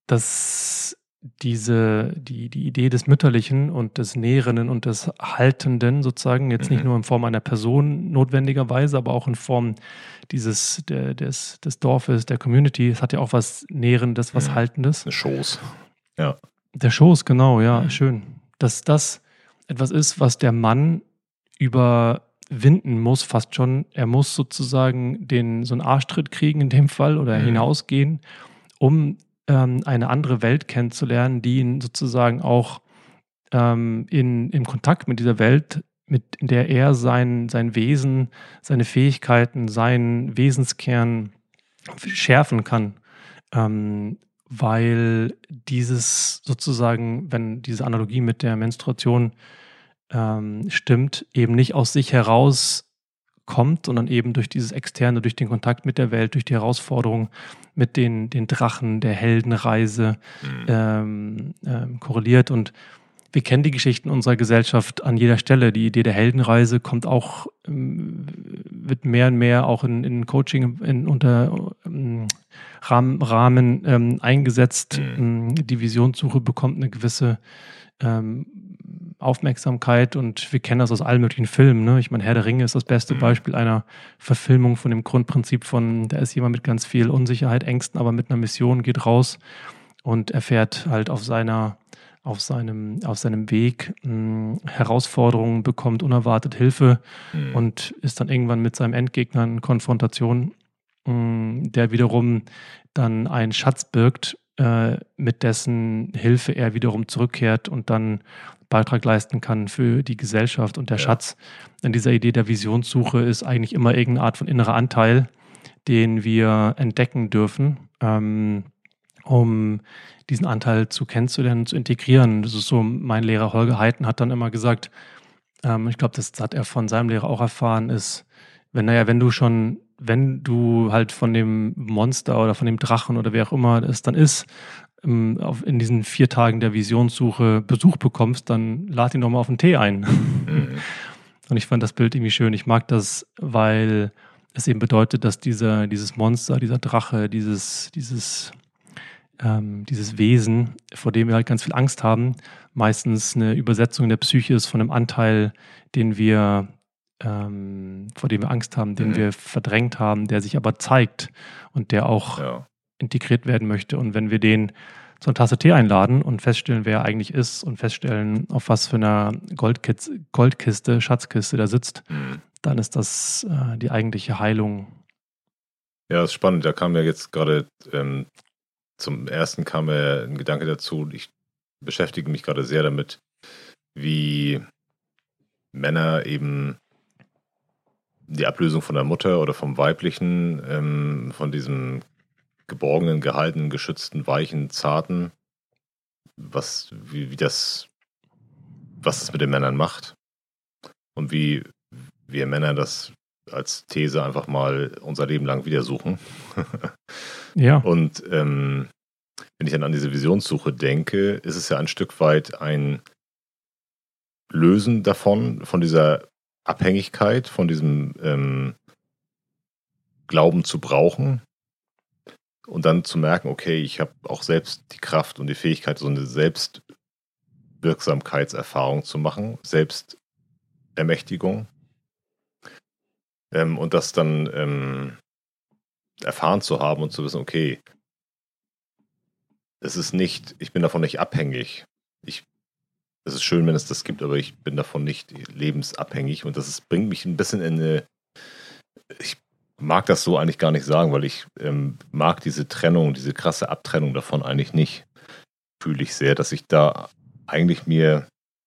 dass diese, die, die Idee des Mütterlichen und des Nährenden und des Haltenden sozusagen, jetzt mhm. nicht nur in Form einer Person notwendigerweise, aber auch in Form dieses, der, des, des Dorfes, der Community, es hat ja auch was Nährendes, was mhm. Haltendes. Der Schoß. Ja. Der Schoß, genau, ja, mhm. schön. Dass das etwas ist, was der Mann überwinden muss, fast schon. Er muss sozusagen den, so einen Arschtritt kriegen in dem Fall oder mhm. hinausgehen, um eine andere Welt kennenzulernen, die ihn sozusagen auch ähm, in, im Kontakt mit dieser Welt, mit in der er sein, sein Wesen, seine Fähigkeiten, seinen Wesenskern schärfen kann. Ähm, weil dieses sozusagen, wenn diese Analogie mit der Menstruation ähm, stimmt, eben nicht aus sich heraus kommt, sondern eben durch dieses Externe, durch den Kontakt mit der Welt, durch die Herausforderung mit den, den Drachen der Heldenreise mhm. ähm, ähm, korreliert. Und wir kennen die Geschichten unserer Gesellschaft an jeder Stelle. Die Idee der Heldenreise kommt auch, ähm, wird mehr und mehr auch in, in Coaching in, unter ähm, Rahmen, Rahmen ähm, eingesetzt. Mhm. Die Visionssuche bekommt eine gewisse ähm, Aufmerksamkeit und wir kennen das aus allen möglichen Filmen. Ne? Ich meine, Herr der Ringe ist das beste mhm. Beispiel einer Verfilmung von dem Grundprinzip von, da ist jemand mit ganz viel Unsicherheit, Ängsten, aber mit einer Mission, geht raus und erfährt halt auf seiner, auf seinem, auf seinem Weg mh, Herausforderungen, bekommt unerwartet Hilfe mhm. und ist dann irgendwann mit seinem Endgegner in Konfrontation, mh, der wiederum dann einen Schatz birgt, äh, mit dessen Hilfe er wiederum zurückkehrt und dann Beitrag leisten kann für die Gesellschaft. Und der ja. Schatz in dieser Idee der Visionssuche ist eigentlich immer irgendeine Art von innerer Anteil, den wir entdecken dürfen, ähm, um diesen Anteil zu kennenzulernen, zu integrieren. Das ist so, mein Lehrer Holger Heiten hat dann immer gesagt, ähm, ich glaube, das hat er von seinem Lehrer auch erfahren, ist, wenn, naja, wenn du schon, wenn du halt von dem Monster oder von dem Drachen oder wer auch immer es dann ist, in diesen vier Tagen der Visionssuche Besuch bekommst, dann lad ihn doch mal auf einen Tee ein. Mhm. Und ich fand das Bild irgendwie schön. Ich mag das, weil es eben bedeutet, dass dieser, dieses Monster, dieser Drache, dieses, dieses, ähm, dieses Wesen, vor dem wir halt ganz viel Angst haben, meistens eine Übersetzung der Psyche ist von einem Anteil, den wir, ähm, vor dem wir Angst haben, den mhm. wir verdrängt haben, der sich aber zeigt und der auch ja. integriert werden möchte. Und wenn wir den zu einer Tasse Tee einladen und feststellen, wer er eigentlich ist und feststellen, auf was für einer Goldkiste, Goldkiste, Schatzkiste der sitzt, mhm. dann ist das äh, die eigentliche Heilung. Ja, das ist spannend. Da kam ja jetzt gerade ähm, zum ersten kam mir ein Gedanke dazu. Ich beschäftige mich gerade sehr damit, wie Männer eben die Ablösung von der Mutter oder vom Weiblichen, ähm, von diesem geborgenen, gehaltenen, geschützten, weichen, zarten, was, wie, wie das, was das mit den Männern macht und wie wir Männer das als These einfach mal unser Leben lang wieder suchen. Ja. Und ähm, wenn ich dann an diese Visionssuche denke, ist es ja ein Stück weit ein Lösen davon, von dieser Abhängigkeit, von diesem ähm, Glauben zu brauchen und dann zu merken, okay, ich habe auch selbst die Kraft und die Fähigkeit, so eine Selbstwirksamkeitserfahrung zu machen, Selbstermächtigung. Ähm, und das dann ähm, erfahren zu haben und zu wissen, okay, es ist nicht, ich bin davon nicht abhängig. Ich, es ist schön, wenn es das gibt, aber ich bin davon nicht lebensabhängig und das ist, bringt mich ein bisschen in eine, ich mag das so eigentlich gar nicht sagen, weil ich ähm, mag diese Trennung, diese krasse Abtrennung davon eigentlich nicht. Fühle ich sehr, dass ich da eigentlich mir,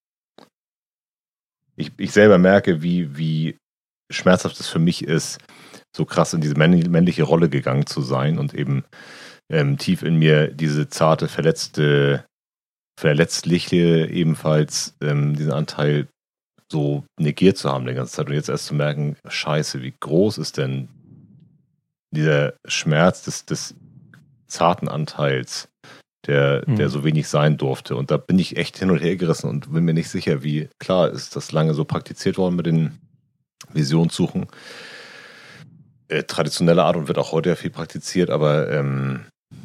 ich, ich selber merke, wie, wie schmerzhaft es für mich ist, so krass in diese männliche Rolle gegangen zu sein und eben ähm, tief in mir diese zarte, verletzte, verletzliche ebenfalls ähm, diesen Anteil so negiert zu haben die ganze Zeit und jetzt erst zu merken, scheiße, wie groß ist denn dieser Schmerz des, des zarten Anteils, der, mhm. der so wenig sein durfte. Und da bin ich echt hin und her gerissen und bin mir nicht sicher, wie, klar ist das lange so praktiziert worden mit den Visionssuchen. Äh, traditionelle Art und wird auch heute ja viel praktiziert, aber ähm,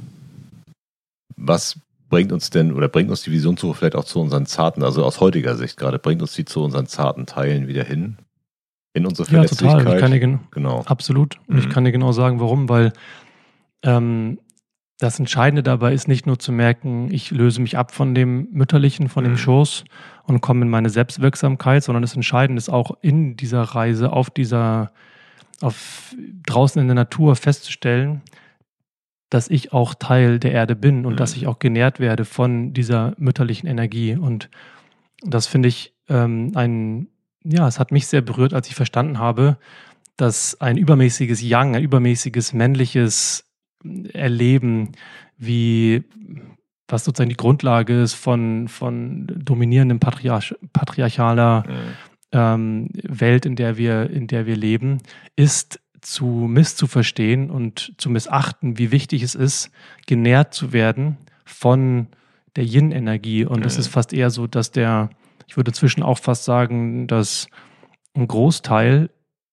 was bringt uns denn, oder bringt uns die Visionssuche vielleicht auch zu unseren zarten, also aus heutiger Sicht gerade, bringt uns die zu unseren zarten Teilen wieder hin? In unsere Verletzlichkeit? Ja, total. Ich kann dir gen- genau. Absolut. Und mhm. ich kann dir genau sagen, warum, weil ähm, das Entscheidende dabei ist nicht nur zu merken, ich löse mich ab von dem Mütterlichen, von mhm. dem Schoß und komme in meine Selbstwirksamkeit, sondern das Entscheidende ist auch in dieser Reise, auf dieser, auf draußen in der Natur festzustellen, dass ich auch Teil der Erde bin und mhm. dass ich auch genährt werde von dieser mütterlichen Energie. Und das finde ich ähm, ein, ja, es hat mich sehr berührt, als ich verstanden habe, dass ein übermäßiges Yang, ein übermäßiges männliches Erleben, wie was sozusagen die Grundlage ist von, von dominierendem Patriarch, patriarchaler mhm. ähm, Welt, in der wir, in der wir leben, ist zu misszuverstehen und zu missachten, wie wichtig es ist, genährt zu werden von der Yin-Energie. Und es mhm. ist fast eher so, dass der, ich würde inzwischen auch fast sagen, dass ein Großteil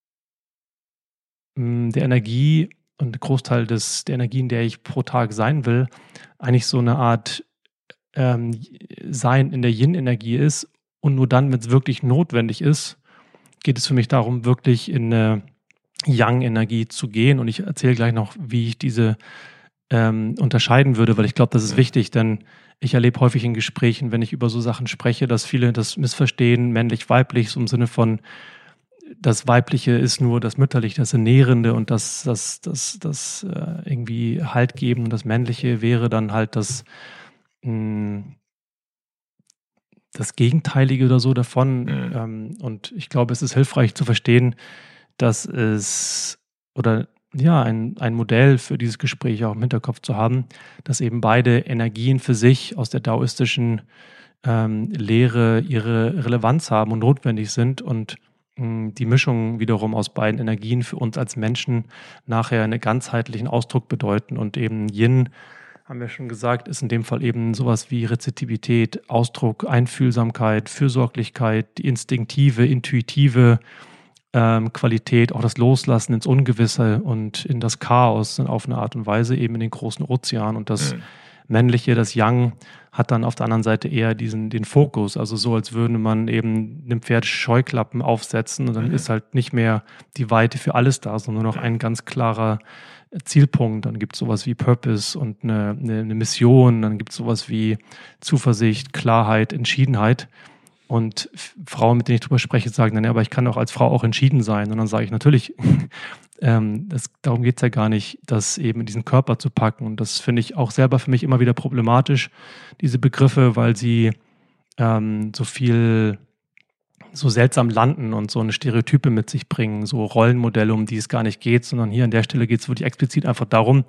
mh, der Energie und ein Großteil des, der Energie, in der ich pro Tag sein will, eigentlich so eine Art ähm, Sein in der Yin-Energie ist. Und nur dann, wenn es wirklich notwendig ist, geht es für mich darum, wirklich in eine Yang-Energie zu gehen. Und ich erzähle gleich noch, wie ich diese ähm, unterscheiden würde, weil ich glaube, das ist wichtig, denn ich erlebe häufig in Gesprächen, wenn ich über so Sachen spreche, dass viele das missverstehen, männlich-weiblich, so im Sinne von, das Weibliche ist nur das Mütterliche, das Ernährende und das, das, das, das äh, irgendwie Halt geben und das Männliche wäre dann halt das, mh, das Gegenteilige oder so davon. Mhm. Ähm, und ich glaube, es ist hilfreich zu verstehen, dass es, oder ja, ein, ein Modell für dieses Gespräch auch im Hinterkopf zu haben, dass eben beide Energien für sich aus der daoistischen ähm, Lehre ihre Relevanz haben und notwendig sind und mh, die Mischung wiederum aus beiden Energien für uns als Menschen nachher einen ganzheitlichen Ausdruck bedeuten. Und eben Yin, haben wir schon gesagt, ist in dem Fall eben sowas wie Rezeptivität, Ausdruck, Einfühlsamkeit, Fürsorglichkeit, die instinktive, intuitive Ähm, Qualität, auch das Loslassen ins Ungewisse und in das Chaos auf eine Art und Weise, eben in den großen Ozean. Und das mhm. Männliche, das Yang, hat dann auf der anderen Seite eher diesen, den Fokus. Also so, als würde man eben einem Pferd Scheuklappen aufsetzen und dann mhm. ist halt nicht mehr die Weite für alles da, sondern nur noch ein ganz klarer Zielpunkt. Dann gibt es sowas wie Purpose und eine, eine, eine Mission. Dann gibt es sowas wie Zuversicht, Klarheit, Entschiedenheit. Und Frauen, mit denen ich drüber spreche, sagen dann, ja, aber ich kann auch als Frau auch entschieden sein. Und dann sage ich natürlich, ähm, das, darum geht es ja gar nicht, das eben in diesen Körper zu packen. Und das finde ich auch selber für mich immer wieder problematisch, diese Begriffe, weil sie ähm, so viel, so seltsam landen und so eine Stereotype mit sich bringen, so Rollenmodelle, um die es gar nicht geht, sondern hier an der Stelle geht es wirklich explizit einfach darum,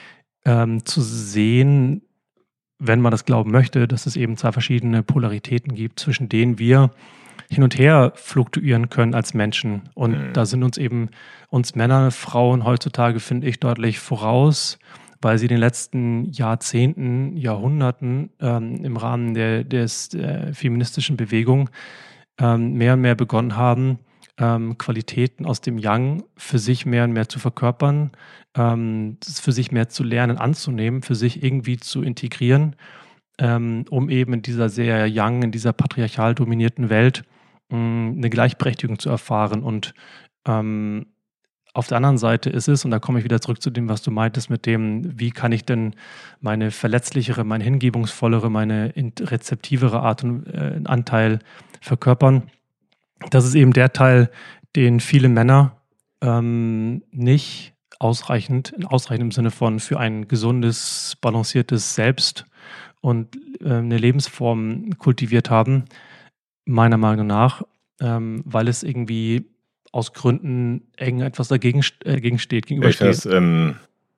ähm, zu sehen, wenn man das glauben möchte, dass es eben zwei verschiedene Polaritäten gibt, zwischen denen wir hin und her fluktuieren können als Menschen. Und mhm. da sind uns eben, uns Männer, Frauen heutzutage, finde ich, deutlich voraus, weil sie in den letzten Jahrzehnten, Jahrhunderten ähm, im Rahmen der, des, der feministischen Bewegung ähm, mehr und mehr begonnen haben, ähm, Qualitäten aus dem Yang für sich mehr und mehr zu verkörpern, ähm, das für sich mehr zu lernen, anzunehmen, für sich irgendwie zu integrieren, ähm, um eben in dieser sehr Yang, in dieser patriarchal dominierten Welt mh, eine Gleichberechtigung zu erfahren und ähm, auf der anderen Seite ist es, und da komme ich wieder zurück zu dem, was du meintest, mit dem, wie kann ich denn meine verletzlichere, meine hingebungsvollere, meine rezeptivere Art und äh, Anteil verkörpern. Das ist eben der Teil, den viele Männer ähm, nicht ausreichend, in ausreichendem Sinne von für ein gesundes, balanciertes Selbst und äh, eine Lebensform kultiviert haben, meiner Meinung nach, ähm, weil es irgendwie aus Gründen irgendetwas dagegen, äh, dagegen steht, gegenübersteht. Ich finde ähm,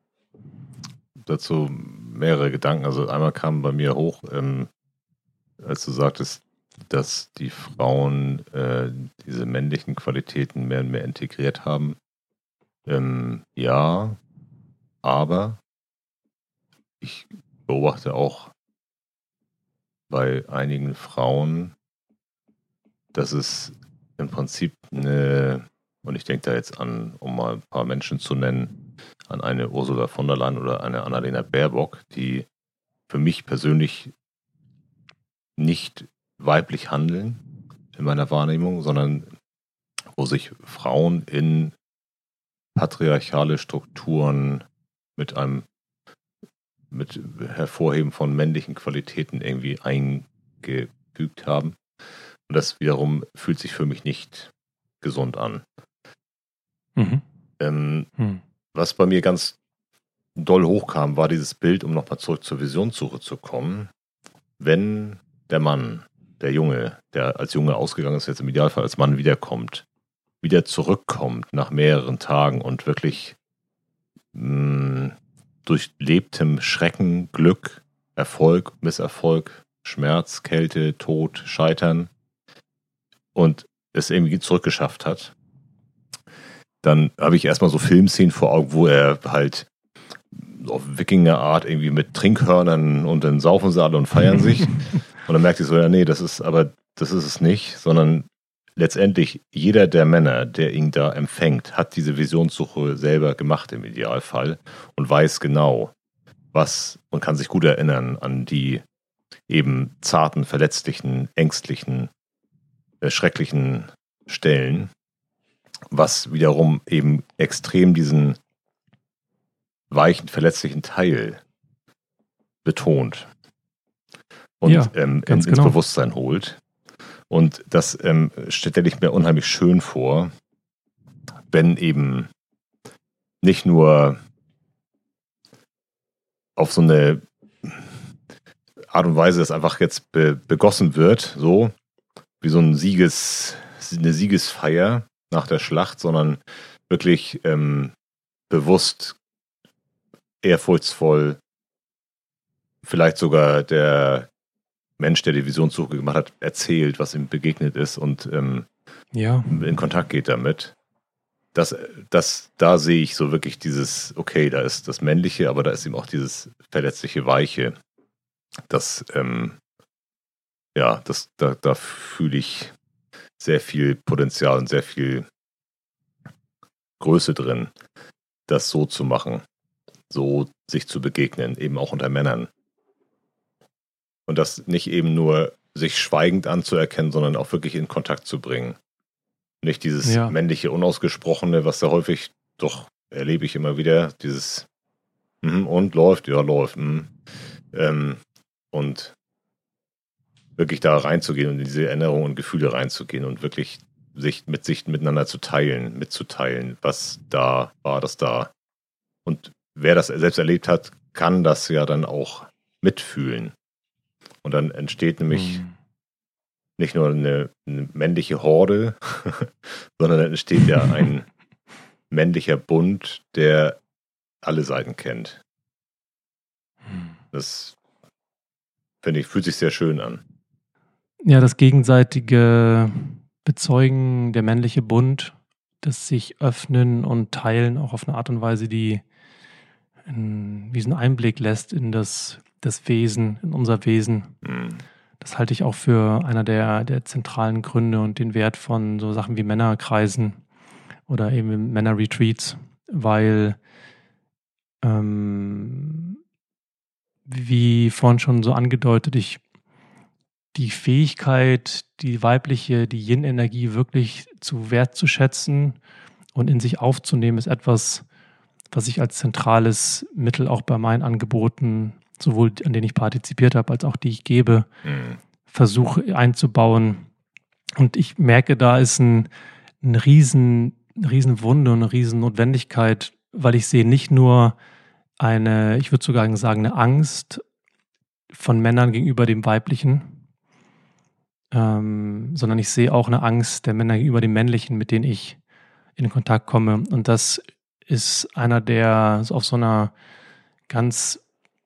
dazu mehrere Gedanken. Also einmal kam bei mir hoch, ähm, als du sagtest, dass die Frauen äh, diese männlichen Qualitäten mehr und mehr integriert haben. Ähm, ja, aber ich beobachte auch bei einigen Frauen, dass es im Prinzip eine, und ich denke da jetzt an, um mal ein paar Menschen zu nennen, an eine Ursula von der Leyen oder eine Annalena Baerbock, die für mich persönlich nicht weiblich handeln in meiner Wahrnehmung, sondern wo sich Frauen in patriarchale Strukturen mit einem mit Hervorheben von männlichen Qualitäten irgendwie eingefügt haben. Und das wiederum fühlt sich für mich nicht gesund an. Mhm. Ähm, mhm. Was bei mir ganz doll hochkam, war dieses Bild, um nochmal zurück zur Visionssuche zu kommen. Wenn der Mann, der Junge, der als Junge ausgegangen ist, jetzt im Idealfall als Mann wiederkommt, wieder zurückkommt nach mehreren Tagen und wirklich mh, durchlebtem Schrecken, Glück, Erfolg, Misserfolg, Schmerz, Kälte, Tod, Scheitern und es irgendwie zurückgeschafft hat, dann habe ich erstmal so Filmszenen vor Augen, wo er halt auf Wikinger-Art irgendwie mit Trinkhörnern und dann saufen sie alle und feiern sich. Und dann merkt ich so, ja nee, das ist aber, das ist es nicht, sondern letztendlich jeder der Männer, der ihn da empfängt, hat diese Visionssuche selber gemacht im Idealfall und weiß genau, was und kann sich gut erinnern an die eben zarten, verletzlichen, ängstlichen, äh, schrecklichen Stellen, was wiederum eben extrem diesen weichen, verletzlichen Teil betont und ja, ähm, ganz ins genau. Bewusstsein holt. Und das ähm, stelle ich mir unheimlich schön vor, wenn eben nicht nur auf so eine Art und Weise das einfach jetzt be- begossen wird, so wie so ein Sieges, eine Siegesfeier nach der Schlacht, sondern wirklich ähm, bewusst, ehrfurchtsvoll, vielleicht sogar der Mensch, der die Visionssuche gemacht hat, erzählt, was ihm begegnet ist und ähm, ja. in Kontakt geht damit. Das, das, da sehe ich so wirklich dieses, okay, da ist das Männliche, aber da ist eben auch dieses verletzliche Weiche. Das, ähm, ja, das, da, da fühle ich sehr viel Potenzial und sehr viel Größe drin, das so zu machen, so sich zu begegnen, eben auch unter Männern. Und das nicht eben nur sich schweigend anzuerkennen, sondern auch wirklich in Kontakt zu bringen. Nicht dieses ja. männliche, unausgesprochene, was da häufig, doch erlebe ich immer wieder, dieses mm, und läuft, ja läuft. Mm, ähm, und wirklich da reinzugehen und in diese Erinnerungen und Gefühle reinzugehen und wirklich sich mit sich miteinander zu teilen, mitzuteilen, was da war, das da. Und wer das selbst erlebt hat, kann das ja dann auch mitfühlen. Und dann entsteht nämlich hm. nicht nur eine, eine männliche Horde, sondern dann entsteht ja ein männlicher Bund, der alle Seiten kennt. Das, finde ich, fühlt sich sehr schön an. Ja, das gegenseitige Bezeugen, der männliche Bund, das sich öffnen und teilen, auch auf eine Art und Weise, die in, wie so einen Einblick lässt in das, das Wesen, in unser Wesen. Mhm. Das halte ich auch für einer der, der zentralen Gründe und den Wert von so Sachen wie Männerkreisen oder eben Männerretreats, weil ähm, wie vorhin schon so angedeutet, ich die Fähigkeit, die weibliche, die Yin-Energie wirklich zu wertzuschätzen und in sich aufzunehmen, ist etwas, was ich als zentrales Mittel auch bei meinen Angeboten, sowohl an denen ich partizipiert habe, als auch die ich gebe, mhm. versuche einzubauen. Und ich merke, da ist ein, ein riesen, eine riesen Wunde und eine riesen Notwendigkeit, weil ich sehe nicht nur eine, ich würde sogar sagen, eine Angst von Männern gegenüber dem Weiblichen, ähm, sondern ich sehe auch eine Angst der Männer gegenüber dem Männlichen, mit denen ich in Kontakt komme. Und das ist einer der, so auf so einer ganz,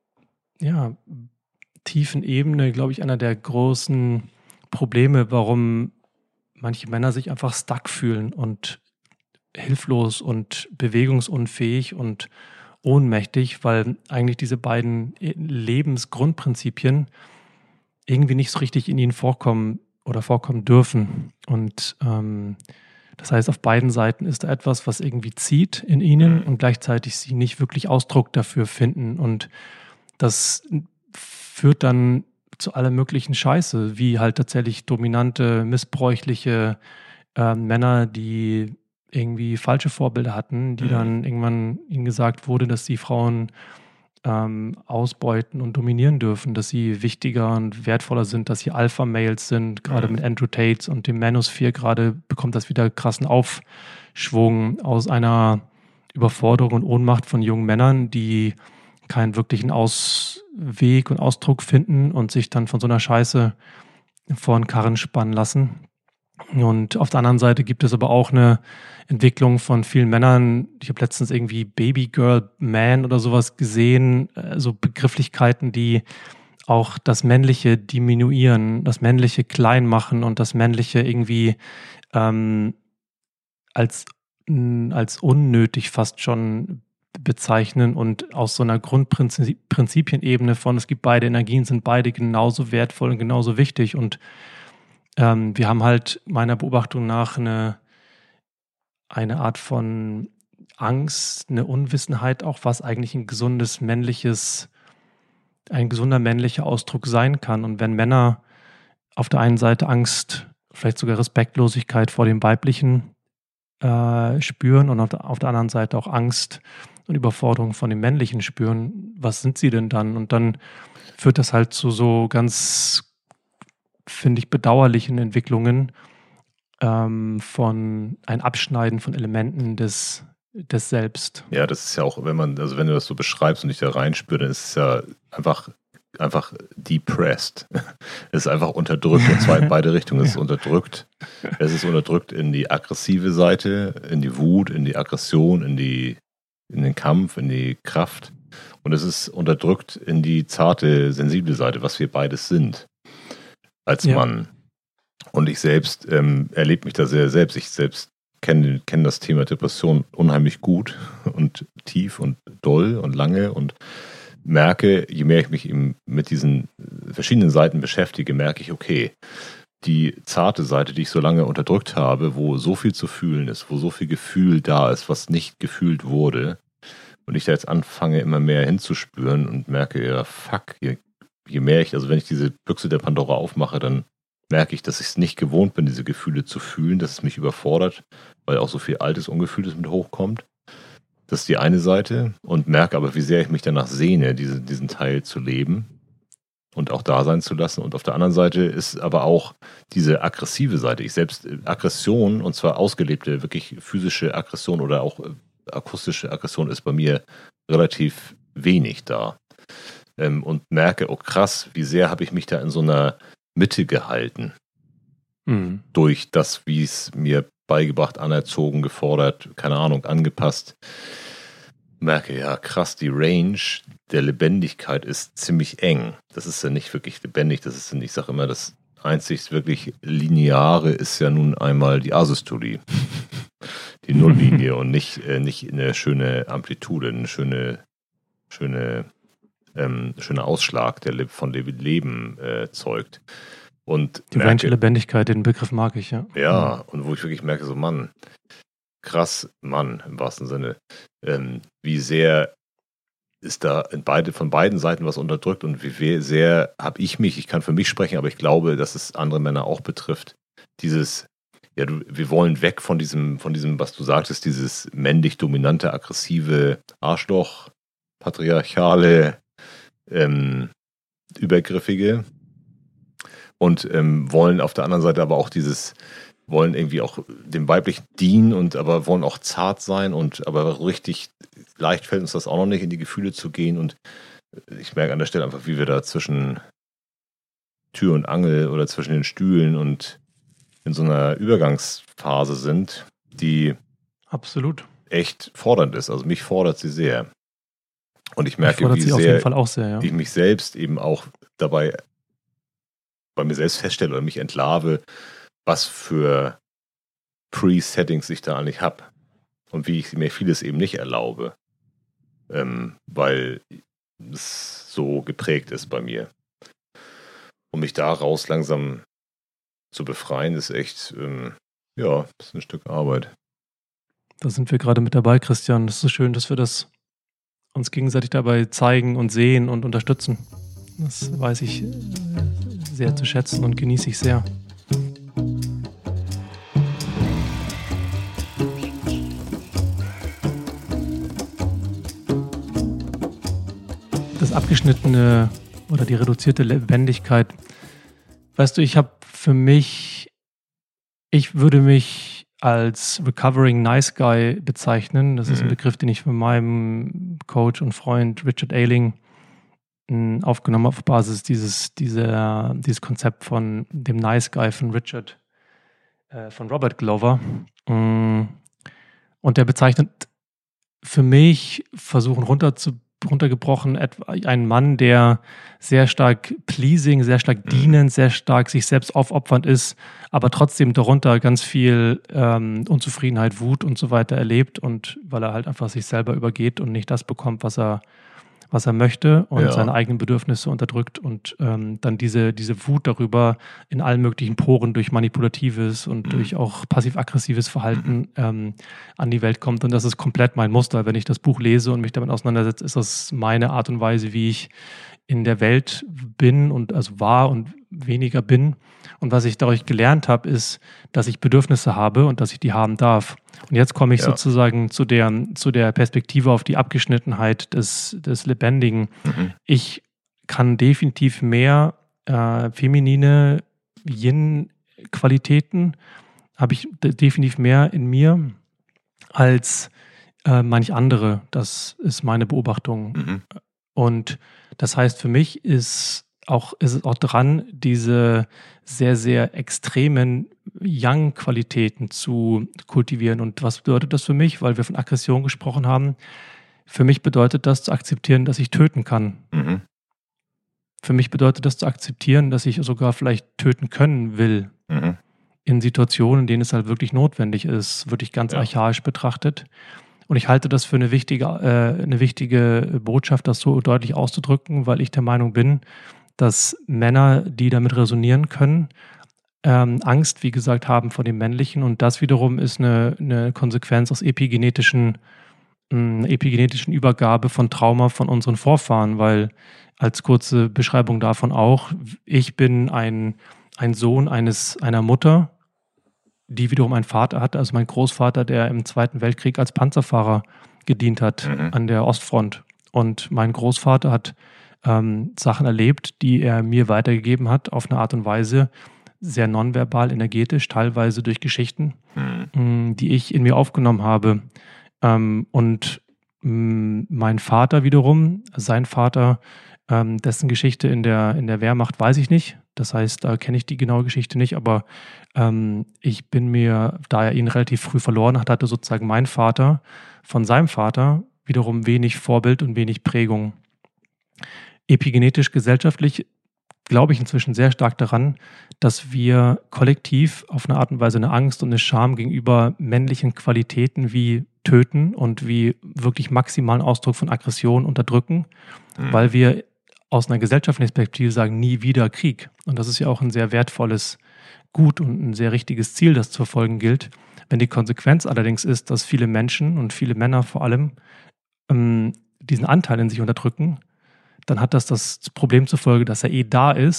ja, tiefen Ebene, glaube ich, einer der großen Probleme, warum manche Männer sich einfach stuck fühlen und hilflos und bewegungsunfähig und ohnmächtig, weil eigentlich diese beiden Lebensgrundprinzipien irgendwie nicht so richtig in ihnen vorkommen oder vorkommen dürfen. Und ähm, das heißt, auf beiden Seiten ist da etwas, was irgendwie zieht in ihnen und gleichzeitig sie nicht wirklich Ausdruck dafür finden. Und das führt dann zu aller möglichen Scheiße, wie halt tatsächlich dominante, missbräuchliche äh, Männer, die irgendwie falsche Vorbilder hatten, die mhm. dann irgendwann ihnen gesagt wurde, dass die Frauen ähm, ausbeuten und dominieren dürfen, dass sie wichtiger und wertvoller sind, dass sie Alpha-Males sind, gerade mhm. mit Andrew Tate und dem Manosphere gerade bekommt das wieder krassen Aufschwung aus einer Überforderung und Ohnmacht von jungen Männern, die keinen wirklichen Ausweg und Ausdruck finden und sich dann von so einer Scheiße vor den Karren spannen lassen. Und auf der anderen Seite gibt es aber auch eine Entwicklung von vielen Männern. Ich habe letztens irgendwie Baby Girl Man oder sowas gesehen, so Begrifflichkeiten, die auch das Männliche diminuieren, das Männliche klein machen und das Männliche irgendwie ähm, als, als unnötig fast schon bezeichnen und aus so einer Grundprinzipienebene von, es gibt beide Energien, sind beide genauso wertvoll und genauso wichtig. Und ähm, wir haben halt meiner Beobachtung nach eine, eine Art von Angst, eine Unwissenheit auch, was eigentlich ein gesundes männliches, ein gesunder männlicher Ausdruck sein kann. Und wenn Männer auf der einen Seite Angst, vielleicht sogar Respektlosigkeit vor dem Weiblichen äh, spüren und auf der, auf der anderen Seite auch Angst und Überforderung von dem Männlichen spüren, was sind sie denn dann? Und dann führt das halt zu so ganz, finde ich, bedauerlichen Entwicklungen ähm, von ein Abschneiden von Elementen des, des Selbst. Ja, das ist ja auch, wenn man, also wenn du das so beschreibst und ich da reinspüre, dann ist es ja einfach, einfach depressed. Es ist einfach unterdrückt und zwar in beide Richtungen. Es ist unterdrückt. Es ist unterdrückt in die aggressive Seite, in die Wut, in die Aggression, in die in den Kampf, in die Kraft. Und es ist unterdrückt in die zarte, sensible Seite, was wir beides sind als ja. Mann. Und ich selbst ähm, erlebe mich da sehr selbst. Ich selbst kenne kenn das Thema Depression unheimlich gut und tief und doll und lange und merke, je mehr ich mich eben mit diesen verschiedenen Seiten beschäftige, merke ich, okay, die zarte Seite, die ich so lange unterdrückt habe, wo so viel zu fühlen ist, wo so viel Gefühl da ist, was nicht gefühlt wurde und ich da jetzt anfange, immer mehr hinzuspüren und merke, ja, fuck, je, je mehr ich, also wenn ich diese Büchse der Pandora aufmache, dann merke ich, dass ich es nicht gewohnt bin, diese Gefühle zu fühlen, dass es mich überfordert, weil auch so viel Altes, Ungefühltes mit hochkommt. Das ist die eine Seite und merke aber, wie sehr ich mich danach sehne, diese, diesen Teil zu leben und auch da sein zu lassen. Und auf der anderen Seite ist aber auch diese aggressive Seite. Ich selbst, Aggression, und zwar ausgelebte, wirklich physische Aggression oder auch akustische Aggression ist bei mir relativ wenig da. Ähm, und merke, oh krass, wie sehr habe ich mich da in so einer Mitte gehalten. Mhm. Durch das, wie es mir beigebracht, anerzogen, gefordert, keine Ahnung, angepasst. Merke, ja krass, die Range der Lebendigkeit ist ziemlich eng. Das ist ja nicht wirklich lebendig, das ist, ich sage immer, das einzig wirklich Lineare ist ja nun einmal die Asystolie. Die Nulllinie und nicht, äh, nicht eine schöne Amplitude, eine schöne, schöne, ähm, schöner Ausschlag, der von Leben äh, zeugt. Und die Range der Lebendigkeit, den Begriff mag ich, ja. Ja, und wo ich wirklich merke, so Mann, krass, Mann, im wahrsten Sinne, ähm, wie sehr ist da in beide, von beiden Seiten was unterdrückt und wie sehr habe ich mich, ich kann für mich sprechen, aber ich glaube, dass es andere Männer auch betrifft, dieses, ja, du, wir wollen weg von diesem, von diesem, was du sagtest, dieses männlich dominante, aggressive Arschloch, patriarchale, ähm, übergriffige und ähm, wollen auf der anderen Seite aber auch dieses, wollen irgendwie auch dem Weiblichen dienen und aber wollen auch zart sein und aber richtig leicht fällt uns das auch noch nicht, in die Gefühle zu gehen und ich merke an der Stelle einfach, wie wir da zwischen Tür und Angel oder zwischen den Stühlen und in so einer Übergangsphase sind, die absolut echt fordernd ist. Also mich fordert sie sehr. Und ich merke, fordert wie sie auf sehr jeden Fall auch sehr, ja. ich mich selbst eben auch dabei bei mir selbst feststelle oder mich entlarve, was für Pre-Settings ich da eigentlich habe und wie ich mir vieles eben nicht erlaube, ähm, weil es so geprägt ist bei mir. Um mich daraus langsam zu befreien, ist echt, ähm, ja, das ist ein Stück Arbeit. Da sind wir gerade mit dabei, Christian. Das ist so schön, dass wir das uns gegenseitig dabei zeigen und sehen und unterstützen. Das weiß ich sehr zu schätzen und genieße ich sehr. Das abgeschnittene oder die reduzierte Lebendigkeit. Weißt du, ich habe für mich, ich würde mich als Recovering Nice Guy bezeichnen. Das ist ein Begriff, den ich von meinem Coach und Freund Richard Ailing mh, aufgenommen habe, auf Basis dieses, dieser, dieses Konzept von dem Nice Guy von Richard, äh, von Robert Glover. Und der bezeichnet für mich, versuchen runter zu runtergebrochen, ein Mann, der sehr stark pleasing, sehr stark dienend, sehr stark sich selbst aufopfernd ist, aber trotzdem darunter ganz viel ähm, Unzufriedenheit, Wut und so weiter erlebt und weil er halt einfach sich selber übergeht und nicht das bekommt, was er was er möchte und ja. seine eigenen Bedürfnisse unterdrückt und ähm, dann diese, diese Wut darüber in allen möglichen Poren durch manipulatives und mhm. durch auch passiv-aggressives Verhalten mhm. ähm, an die Welt kommt. Und das ist komplett mein Muster. Wenn ich das Buch lese und mich damit auseinandersetze, ist das meine Art und Weise, wie ich in der Welt bin und also war und weniger bin. Und was ich dadurch gelernt habe, ist, dass ich Bedürfnisse habe und dass ich die haben darf. Und jetzt komme ich ja. sozusagen zu der, zu der Perspektive auf die Abgeschnittenheit des, des Lebendigen. Mhm. Ich kann definitiv mehr äh, feminine Yin-Qualitäten, habe ich de- definitiv mehr in mir als äh, manch andere. Das ist meine Beobachtung. Mhm. Und das heißt, für mich ist auch, ist es auch dran, diese sehr, sehr extremen Yang-Qualitäten zu kultivieren. Und was bedeutet das für mich? Weil wir von Aggression gesprochen haben. Für mich bedeutet das zu akzeptieren, dass ich töten kann. Mhm. Für mich bedeutet das zu akzeptieren, dass ich sogar vielleicht töten können will. Mhm. In Situationen, in denen es halt wirklich notwendig ist, wirklich ganz ja. archaisch betrachtet. Und ich halte das für eine wichtige, äh, eine wichtige Botschaft, das so deutlich auszudrücken, weil ich der Meinung bin, dass Männer, die damit resonieren können, ähm, Angst, wie gesagt, haben vor dem Männlichen. Und das wiederum ist eine, eine Konsequenz aus epigenetischen, mh, epigenetischen Übergabe von Trauma von unseren Vorfahren, weil als kurze Beschreibung davon auch, ich bin ein, ein Sohn eines, einer Mutter, die wiederum einen Vater hatte, also mein Großvater, der im Zweiten Weltkrieg als Panzerfahrer gedient hat mhm. an der Ostfront. Und mein Großvater hat ähm, Sachen erlebt, die er mir weitergegeben hat, auf eine Art und Weise, sehr nonverbal, energetisch, teilweise durch Geschichten, mhm. mh, die ich in mir aufgenommen habe. Ähm, und mh, mein Vater wiederum, sein Vater, ähm, dessen Geschichte in der, in der Wehrmacht weiß ich nicht. Das heißt, da kenne ich die genaue Geschichte nicht, aber ähm, ich bin mir, da er ihn relativ früh verloren hat, hatte sozusagen mein Vater von seinem Vater wiederum wenig Vorbild und wenig Prägung. Epigenetisch, gesellschaftlich glaube ich inzwischen sehr stark daran, dass wir kollektiv auf eine Art und Weise eine Angst und eine Scham gegenüber männlichen Qualitäten wie Töten und wie wirklich maximalen Ausdruck von Aggression unterdrücken, mhm. weil wir aus einer gesellschaftlichen Perspektive sagen, nie wieder Krieg. Und das ist ja auch ein sehr wertvolles Gut und ein sehr richtiges Ziel, das zu verfolgen gilt. Wenn die Konsequenz allerdings ist, dass viele Menschen und viele Männer vor allem ähm, diesen Anteil in sich unterdrücken, dann hat das das Problem zur Folge, dass er eh da ist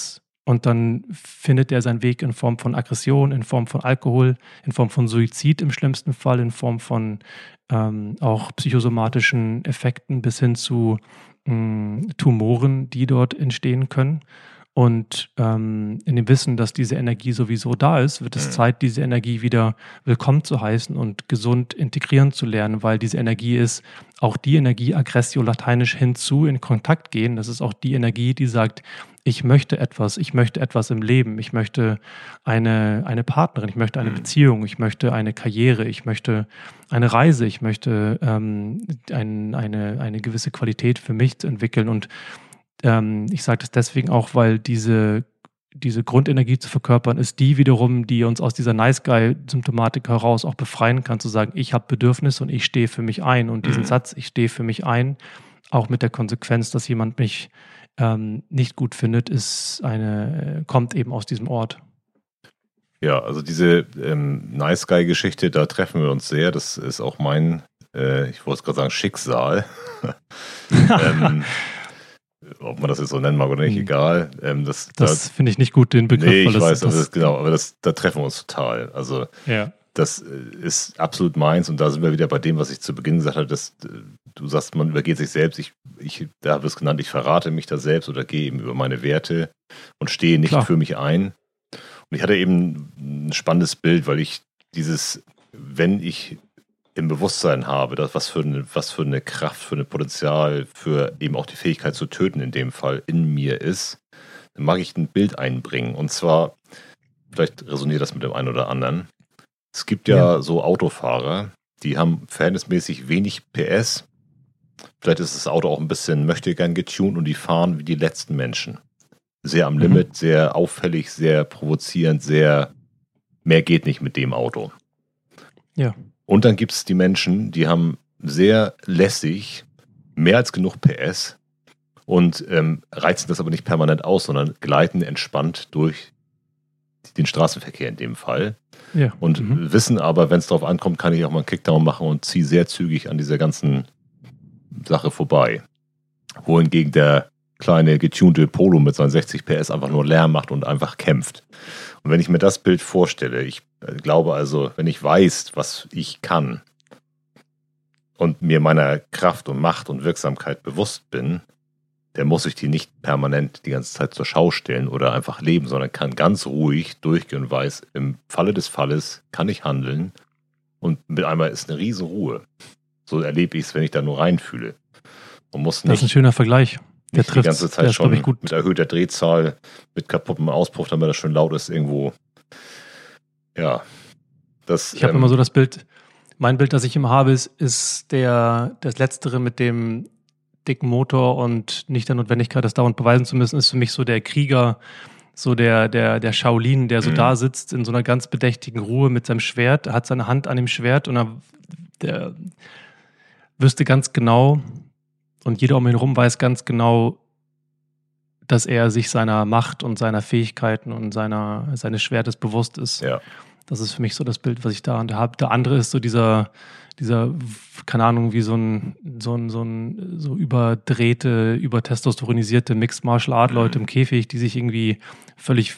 und dann findet er seinen Weg in Form von Aggression, in Form von Alkohol, in Form von Suizid im schlimmsten Fall, in Form von ähm, auch psychosomatischen Effekten bis hin zu mh, Tumoren, die dort entstehen können. Und ähm, in dem Wissen, dass diese Energie sowieso da ist, wird es Mhm. Zeit, diese Energie wieder willkommen zu heißen und gesund integrieren zu lernen, weil diese Energie ist auch die Energie, Aggressio lateinisch, hinzu, in Kontakt gehen. Das ist auch die Energie, die sagt, ich möchte etwas, ich möchte etwas im Leben, ich möchte eine, eine Partnerin, ich möchte eine Mhm. Beziehung, ich möchte eine Karriere, ich möchte eine Reise, ich möchte ähm, ein, eine, eine gewisse Qualität für mich zu entwickeln. Und ähm, ich sage das deswegen auch, weil diese, diese Grundenergie zu verkörpern ist die wiederum, die uns aus dieser Nice-Guy-Symptomatik heraus auch befreien kann, zu sagen, ich habe Bedürfnisse und ich stehe für mich ein. Und diesen Mhm. Satz, ich stehe für mich ein, auch mit der Konsequenz, dass jemand mich ähm, nicht gut findet, ist eine, kommt eben aus diesem Ort. Ja, also diese ähm, Nice Guy-Geschichte, da treffen wir uns sehr. Das ist auch mein, äh, ich wollte gerade sagen, Schicksal. ähm, ob man das jetzt so nennen mag oder nicht, Hm. egal. Ähm, das Das da, finde ich nicht gut, den Begriff. nee, ich weil das, weiß, aber das, das, genau, aber das, da treffen wir uns total. Also ja. das äh, ist absolut meins und da sind wir wieder bei dem, was ich zu Beginn gesagt habe, dass äh, du sagst, man übergeht sich selbst. Ich, ich, da habe ich es genannt, ich verrate mich da selbst oder gehe eben über meine Werte und stehe nicht Klar. für mich ein. Und ich hatte eben ein spannendes Bild, weil ich dieses, wenn ich im Bewusstsein habe, dass was für eine, was für eine Kraft, für ein Potenzial, für eben auch die Fähigkeit zu töten in dem Fall in mir ist, dann mag ich ein Bild einbringen. Und zwar, vielleicht resoniert das mit dem einen oder anderen. Es gibt ja, Ja. so Autofahrer, die haben verhältnismäßig wenig P S. Vielleicht ist das Auto auch ein bisschen möchtegern getuned und die fahren wie die letzten Menschen. Sehr am Mhm. Limit, sehr auffällig, sehr provozierend, sehr mehr geht nicht mit dem Auto. Ja. Und dann gibt es die Menschen, die haben sehr lässig, mehr als genug P S und ähm, reizen das aber nicht permanent aus, sondern gleiten entspannt durch den Straßenverkehr in dem Fall. Ja. Und Mhm. wissen aber, wenn es darauf ankommt, kann ich auch mal einen Kickdown machen und ziehe sehr zügig an dieser ganzen Sache vorbei. Wohingegen der kleine getunte Polo mit seinen sechzig P S einfach nur Lärm macht und einfach kämpft. Und wenn ich mir das Bild vorstelle, ich glaube also, wenn ich weiß, was ich kann und mir meiner Kraft und Macht und Wirksamkeit bewusst bin, dann muss ich die nicht permanent die ganze Zeit zur Schau stellen oder einfach leben, sondern kann ganz ruhig durchgehen und weiß, im Falle des Falles kann ich handeln und mit einmal ist eine riesen Ruhe. So erlebe ich es, wenn ich da nur reinfühle. Und muss Das ist ein nicht, schöner Vergleich. Der nicht die trifft ganze der Zeit ist, glaube schon ich, gut. mit erhöhter Drehzahl, mit kaputtem Auspuff, damit das schön laut ist irgendwo. Ja, das. Ich habe ähm, immer so das Bild, mein Bild, das ich immer habe, ist, ist der, das Letztere mit dem dicken Motor und nicht der Notwendigkeit, das dauernd beweisen zu müssen, ist für mich so der Krieger, so der, der, der Shaolin, der so Mhm. da sitzt in so einer ganz bedächtigen Ruhe mit seinem Schwert, hat seine Hand an dem Schwert und er, der wüsste ganz genau und jeder um ihn herum weiß ganz genau, dass er sich seiner Macht und seiner Fähigkeiten und seiner, seines Schwertes bewusst ist. Ja. Das ist für mich so das Bild, was ich da habe. Der andere ist so dieser, dieser, keine Ahnung, wie so ein, so ein, so ein, so überdrehte, übertestosteronisierte Mixed Martial Art Leute im Käfig, die sich irgendwie völlig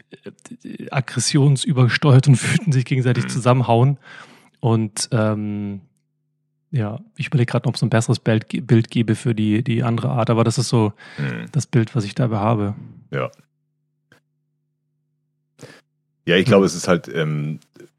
aggressionsübersteuert und wütend sich gegenseitig Mhm. zusammenhauen. Und ähm, ja, ich überlege gerade, ob es ein besseres Bild, Bild gäbe für die, die andere Art, aber das ist so Mhm. das Bild, was ich dabei habe. Ja. Ja, ich glaube, es ist halt, ähm,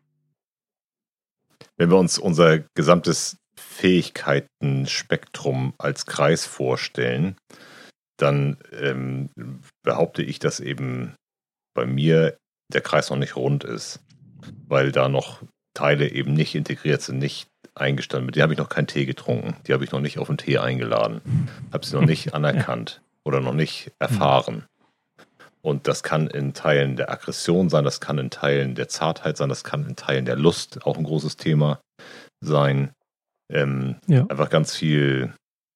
wenn wir uns unser gesamtes Fähigkeitenspektrum als Kreis vorstellen, dann ähm, behaupte ich, dass eben bei mir der Kreis noch nicht rund ist, weil da noch Teile eben nicht integriert sind, nicht eingestanden. Mit denen habe ich noch keinen Tee getrunken. Die habe ich noch nicht auf den Tee eingeladen. Habe sie noch nicht anerkannt oder noch nicht erfahren. Und das kann in Teilen der Aggression sein, das kann in Teilen der Zartheit sein, das kann in Teilen der Lust auch ein großes Thema sein. Ähm, Ja. Einfach ganz viel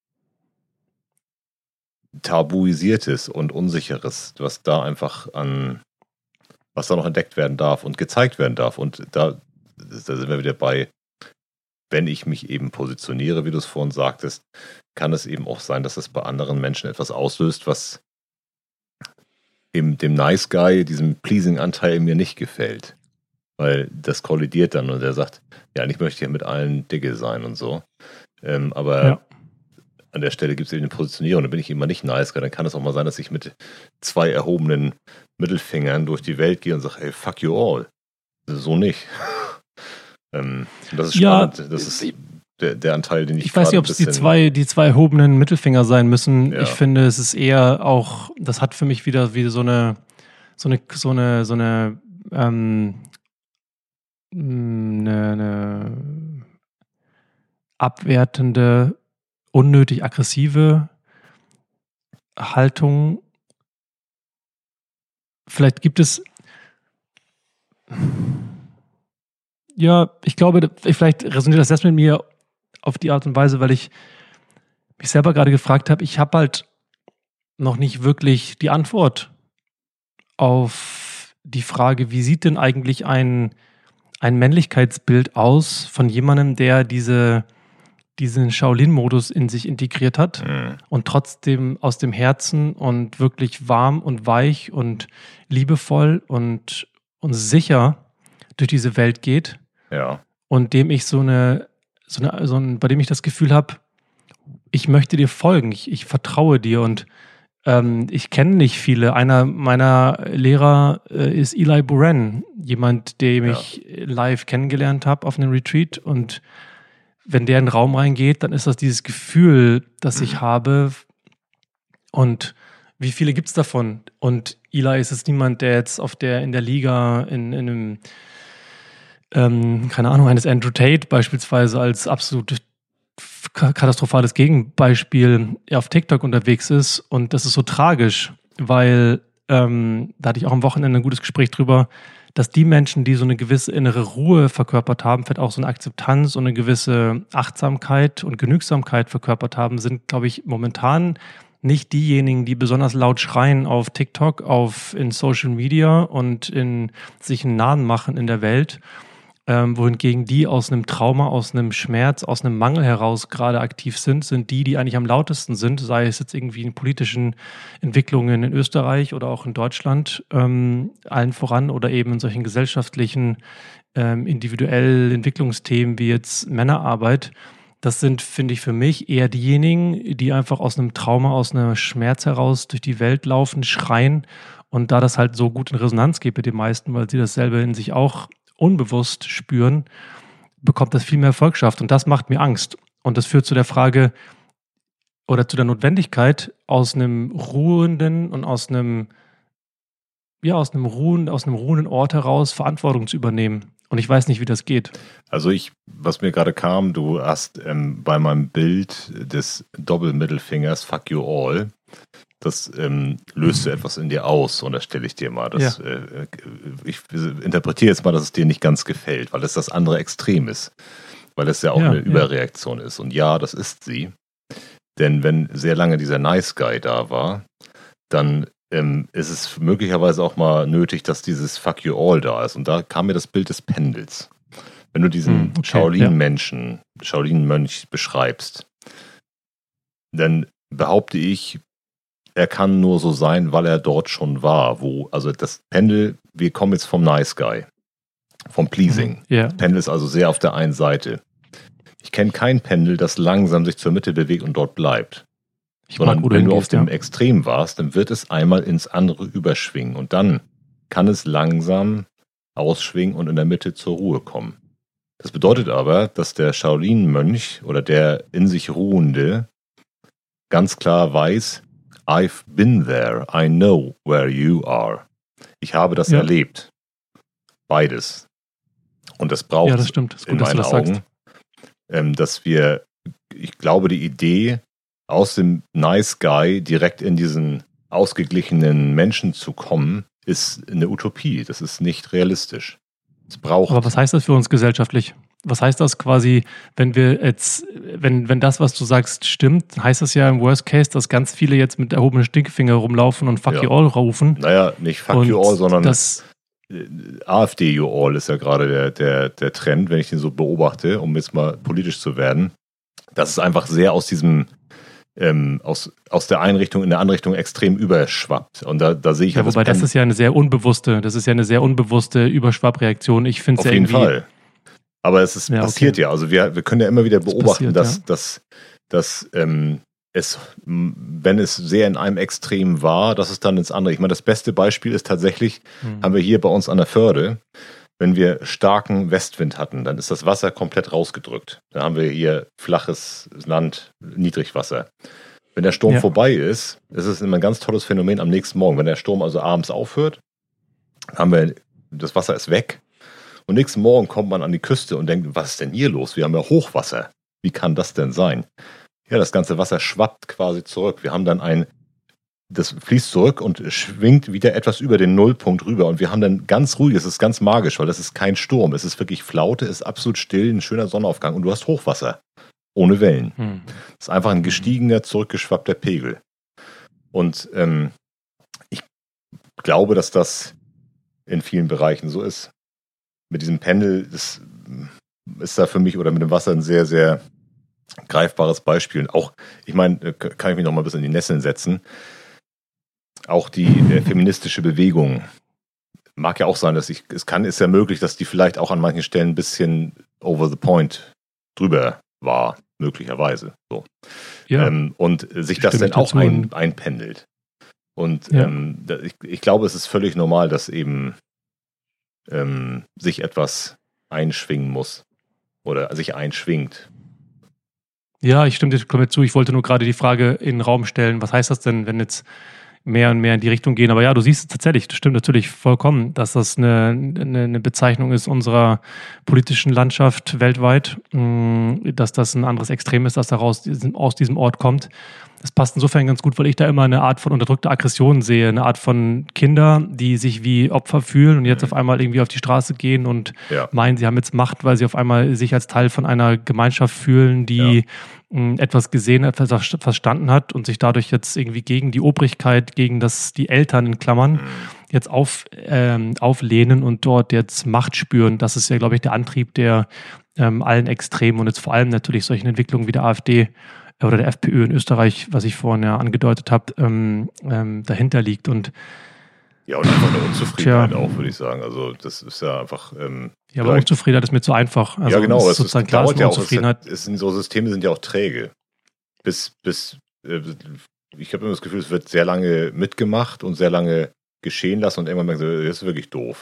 Tabuisiertes und Unsicheres, was da einfach an, was da noch entdeckt werden darf und gezeigt werden darf. Und da, da sind wir wieder bei, wenn ich mich eben positioniere, wie du es vorhin sagtest, kann es eben auch sein, dass es bei anderen Menschen etwas auslöst, was eben dem Nice Guy, diesem Pleasing-Anteil in mir nicht gefällt. Weil das kollidiert dann und er sagt, ja, ich möchte ja mit allen dicke sein und so. Ähm, aber ja. An der Stelle gibt es eben eine Positionierung, da bin ich immer nicht Nice Guy. Dann kann es auch mal sein, dass ich mit zwei erhobenen Mittelfingern durch die Welt gehe und sage, hey, fuck you all. So nicht. ähm, das ist spannend. Ja, das ist der, der Anteil, den ich Ich weiß nicht, ob es die zwei, die zwei erhobenen Mittelfinger sein müssen. Ja. Ich finde, es ist eher auch, das hat für mich wieder, wieder so eine, so eine, so eine, so eine, ähm, eine, eine abwertende, unnötig aggressive Haltung. Vielleicht gibt es, ja, ich glaube, vielleicht resoniert das jetzt mit mir auf die Art und Weise, weil ich mich selber gerade gefragt habe, ich habe halt noch nicht wirklich die Antwort auf die Frage, wie sieht denn eigentlich ein, ein Männlichkeitsbild aus von jemandem, der diese diesen Shaolin-Modus in sich integriert hat mhm. und trotzdem aus dem Herzen und wirklich warm und weich und liebevoll und, und sicher durch diese Welt geht. Ja. Und dem ich so eine, so eine, so ein, bei dem ich das Gefühl habe, ich möchte dir folgen, ich, ich vertraue dir und ähm, ich kenne nicht viele. Einer meiner Lehrer äh, ist Eli Buren, jemand, den ja. ich live kennengelernt habe auf einem Retreat und wenn der in den Raum reingeht, dann ist das dieses Gefühl, das ich habe. Und wie viele gibt es davon? Und Eli ist jetzt niemand, der jetzt auf der, in der Liga, in, in einem, ähm, keine Ahnung, eines Andrew Tate beispielsweise als absolut katastrophales Gegenbeispiel auf TikTok unterwegs ist. Und das ist so tragisch, weil ähm, da hatte ich auch am Wochenende ein gutes Gespräch drüber, dass die Menschen, die so eine gewisse innere Ruhe verkörpert haben, vielleicht auch so eine Akzeptanz und eine gewisse Achtsamkeit und Genügsamkeit verkörpert haben, sind, glaube ich, momentan nicht diejenigen, die besonders laut schreien auf TikTok, auf in Social Media und in sich einen Namen machen in der Welt, ähm, wohingegen die aus einem Trauma, aus einem Schmerz, aus einem Mangel heraus gerade aktiv sind, sind die, die eigentlich am lautesten sind, sei es jetzt irgendwie in politischen Entwicklungen in Österreich oder auch in Deutschland, ähm, allen voran oder eben in solchen gesellschaftlichen, ähm, individuellen Entwicklungsthemen wie jetzt Männerarbeit. Das sind, finde ich, für mich eher diejenigen, die einfach aus einem Trauma, aus einem Schmerz heraus durch die Welt laufen, schreien und da das halt so gut in Resonanz geht mit den meisten, weil sie dasselbe in sich auch unbewusst spüren, bekommt das viel mehr Volkschaft und das macht mir Angst. Und das führt zu der Frage oder zu der Notwendigkeit, aus einem ruhenden und aus einem, ja, aus einem ruhenden, aus einem ruhenden Ort heraus Verantwortung zu übernehmen. Und ich weiß nicht, wie das geht. Also ich, was mir gerade kam, du hast ähm, bei meinem Bild des Doppelmittelfingers Fuck you all, das ähm, löst du etwas in dir aus, und das stelle ich dir mal. Das, ja. äh, ich interpretiere jetzt mal, dass es dir nicht ganz gefällt, weil es das andere Extrem ist. Weil es ja auch ja, eine ja. Überreaktion ist. Und ja, das ist sie. Denn wenn sehr lange dieser Nice Guy da war, dann ähm, ist es möglicherweise auch mal nötig, dass dieses Fuck you all da ist. Und da kam mir das Bild des Pendels. Wenn du diesen okay, Shaolin-Menschen, ja. Shaolin-Mönch beschreibst, dann behaupte ich, er kann nur so sein, weil er dort schon war. Wo, also das Pendel, wir kommen jetzt vom Nice Guy, vom Pleasing. Yeah. Das Pendel ist also sehr auf der einen Seite. Ich kenne kein Pendel, das langsam sich zur Mitte bewegt und dort bleibt. Ich Sondern mag, wenn du gehst, auf dem ja. Extrem warst, dann wird es einmal ins andere überschwingen. Und dann kann es langsam ausschwingen und in der Mitte zur Ruhe kommen. Das bedeutet aber, dass der Shaolin-Mönch oder der in sich Ruhende ganz klar weiß, I've been there, I know where you are. Ich habe das ja. erlebt. Beides. Und das braucht ja, das stimmt. Das ist gut, in meinen dass du das Augen, sagst. Ähm, dass wir, ich glaube, die Idee, aus dem Nice Guy direkt in diesen ausgeglichenen Menschen zu kommen, ist eine Utopie. Das ist nicht realistisch. Es braucht. Aber was heißt das für uns gesellschaftlich? Was heißt das quasi, wenn wir jetzt, wenn, wenn das, was du sagst, stimmt, heißt das ja im Worst Case, dass ganz viele jetzt mit erhobenem Stinkefinger rumlaufen und Fuck ja. you all rufen. Naja, nicht Fuck und you all, sondern das AfD you all ist ja gerade der, der, der Trend, wenn ich den so beobachte, um jetzt mal politisch zu werden. Das ist einfach sehr aus diesem ähm, aus, aus der einen Richtung in der andere Richtung extrem überschwappt. Und da, da sehe ich ja, wobei das, das ist ja eine sehr unbewusste, das ist ja eine sehr unbewusste Überschwappreaktion. Ich finde es ja auf jeden irgendwie, Fall. Aber es ist ja, passiert okay. ja. Also wir, wir können ja immer wieder beobachten, passiert, dass, ja. dass, dass ähm, es, wenn es sehr in einem Extrem war, dass es dann ins andere. Ich meine, das beste Beispiel ist tatsächlich, hm. haben wir hier bei uns an der Förde, wenn wir starken Westwind hatten, dann ist das Wasser komplett rausgedrückt. Dann haben wir hier flaches Land, Niedrigwasser. Wenn der Sturm ja. vorbei ist, ist es immer ein ganz tolles Phänomen am nächsten Morgen. Wenn der Sturm also abends aufhört, haben wir, das Wasser ist weg. Und nächsten Morgen kommt man an die Küste und denkt, was ist denn hier los? Wir haben ja Hochwasser. Wie kann das denn sein? Ja, das ganze Wasser schwappt quasi zurück. Wir haben dann ein, das fließt zurück und schwingt wieder etwas über den Nullpunkt rüber. Und wir haben dann ganz ruhig, es ist ganz magisch, weil das ist kein Sturm. Es ist wirklich Flaute, es ist absolut still, ein schöner Sonnenaufgang und du hast Hochwasser. Ohne Wellen. Hm. Das ist einfach ein gestiegener, zurückgeschwappter Pegel. Und ähm, ich glaube, dass das in vielen Bereichen so ist. Mit diesem Pendel ist, ist da für mich oder mit dem Wasser ein sehr, sehr greifbares Beispiel. Und auch, ich meine, kann ich mich noch mal ein bisschen in die Nesseln setzen. Auch die äh, feministische Bewegung mag ja auch sein, dass ich, es kann, ist ja möglich, dass die vielleicht auch an manchen Stellen ein bisschen over the point drüber war, möglicherweise. So. Ja. Ähm, und sich das dann auch ein, einpendelt. Und ja. ähm, ich, ich glaube, es ist völlig normal, dass eben ähm, sich etwas einschwingen muss oder sich einschwingt. Ja, ich stimme dir komplett zu. Ich wollte nur gerade die Frage in den Raum stellen, was heißt das denn, wenn jetzt mehr und mehr in die Richtung gehen? Aber ja, du siehst es tatsächlich, das stimmt natürlich vollkommen, dass das eine, eine, eine Bezeichnung ist unserer politischen Landschaft weltweit, dass das ein anderes Extrem ist, das daraus aus diesem Ort kommt. Das passt insofern ganz gut, weil ich da immer eine Art von unterdrückter Aggression sehe, eine Art von Kinder, die sich wie Opfer fühlen und jetzt auf einmal irgendwie auf die Straße gehen und ja. meinen, sie haben jetzt Macht, weil sie auf einmal sich als Teil von einer Gemeinschaft fühlen, die ja. etwas gesehen, etwas verstanden hat und sich dadurch jetzt irgendwie gegen die Obrigkeit, gegen das, die Eltern in Klammern mhm. jetzt auf, ähm, auflehnen und dort jetzt Macht spüren. Das ist ja, glaube ich, der Antrieb der ähm, allen Extremen und jetzt vor allem natürlich solchen Entwicklungen wie der AfD oder der FPÖ in Österreich, was ich vorhin ja angedeutet habe, ähm, ähm, dahinter liegt. Und ja, und einfach eine Unzufriedenheit tja, auch, würde ich sagen. Also das ist ja einfach... Ähm, ja, aber Unzufriedenheit ist mir zu einfach. Also ja, genau. Es ist sozusagen es klar, dauert ja auch. Unzufriedenheit. Es, es sind, so Systeme sind ja auch träge. Bis, bis äh, ich habe immer das Gefühl, es wird sehr lange mitgemacht und sehr lange geschehen lassen und irgendwann merken sie, das ist wirklich doof.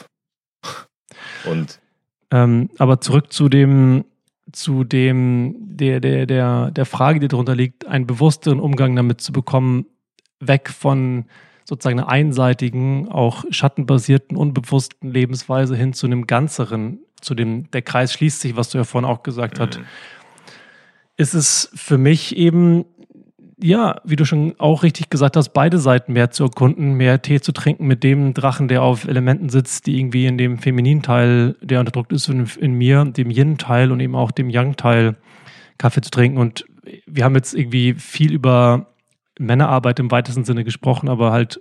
Und ähm, aber zurück zu dem zu dem, der, der, der, der Frage, die darunter liegt, einen bewussteren Umgang damit zu bekommen, weg von sozusagen einer einseitigen, auch schattenbasierten, unbewussten Lebensweise hin zu einem ganzeren, zu dem, der Kreis schließt sich, was du ja vorhin auch gesagt mhm. hast, ist es für mich eben, ja, wie du schon auch richtig gesagt hast, beide Seiten mehr zu erkunden, mehr Tee zu trinken mit dem Drachen, der auf Elementen sitzt, die irgendwie in dem femininen Teil, der unterdrückt ist in, in mir, dem Yin-Teil und eben auch dem Yang-Teil Kaffee zu trinken. Und wir haben jetzt irgendwie viel über Männerarbeit im weitesten Sinne gesprochen, aber halt,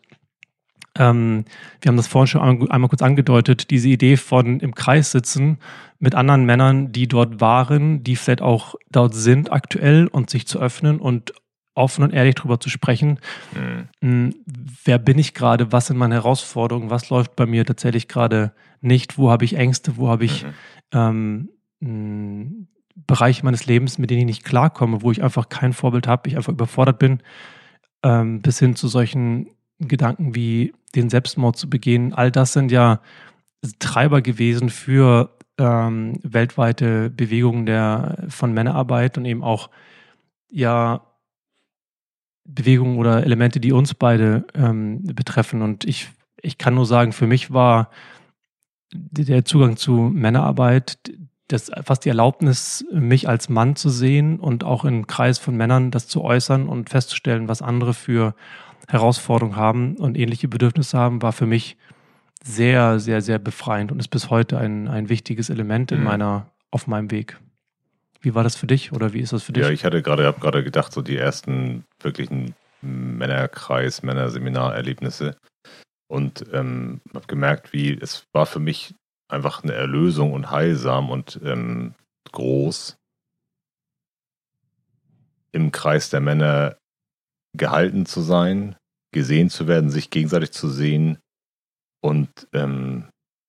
ähm, wir haben das vorhin schon einmal, einmal kurz angedeutet, diese Idee von im Kreis sitzen mit anderen Männern, die dort waren, die vielleicht auch dort sind aktuell und sich zu öffnen und offen und ehrlich darüber zu sprechen, mhm. wer bin ich gerade, was sind meine Herausforderungen, was läuft bei mir tatsächlich gerade nicht, wo habe ich Ängste, wo habe ich mhm. ähm, Bereiche meines Lebens, mit denen ich nicht klarkomme, wo ich einfach kein Vorbild habe, ich einfach überfordert bin, ähm, bis hin zu solchen Gedanken wie den Selbstmord zu begehen. All das sind ja Treiber gewesen für ähm, weltweite Bewegungen der, von Männerarbeit und eben auch ja Bewegungen oder Elemente, die uns beide ähm, betreffen. Und ich, ich kann nur sagen, für mich war der Zugang zu Männerarbeit, das fast die Erlaubnis, mich als Mann zu sehen und auch im Kreis von Männern das zu äußern und festzustellen, was andere für Herausforderungen haben und ähnliche Bedürfnisse haben, war für mich sehr, sehr, sehr befreiend und ist bis heute ein, ein wichtiges Element in meiner, auf meinem Weg. Wie war das für dich oder wie ist das für dich? Ja, ich hatte gerade, habe gerade gedacht, so die ersten wirklichen Männerkreis, Männerseminarerlebnisse und ähm, habe gemerkt, wie es war für mich einfach eine Erlösung und heilsam und ähm, groß im Kreis der Männer gehalten zu sein, gesehen zu werden, sich gegenseitig zu sehen und ähm,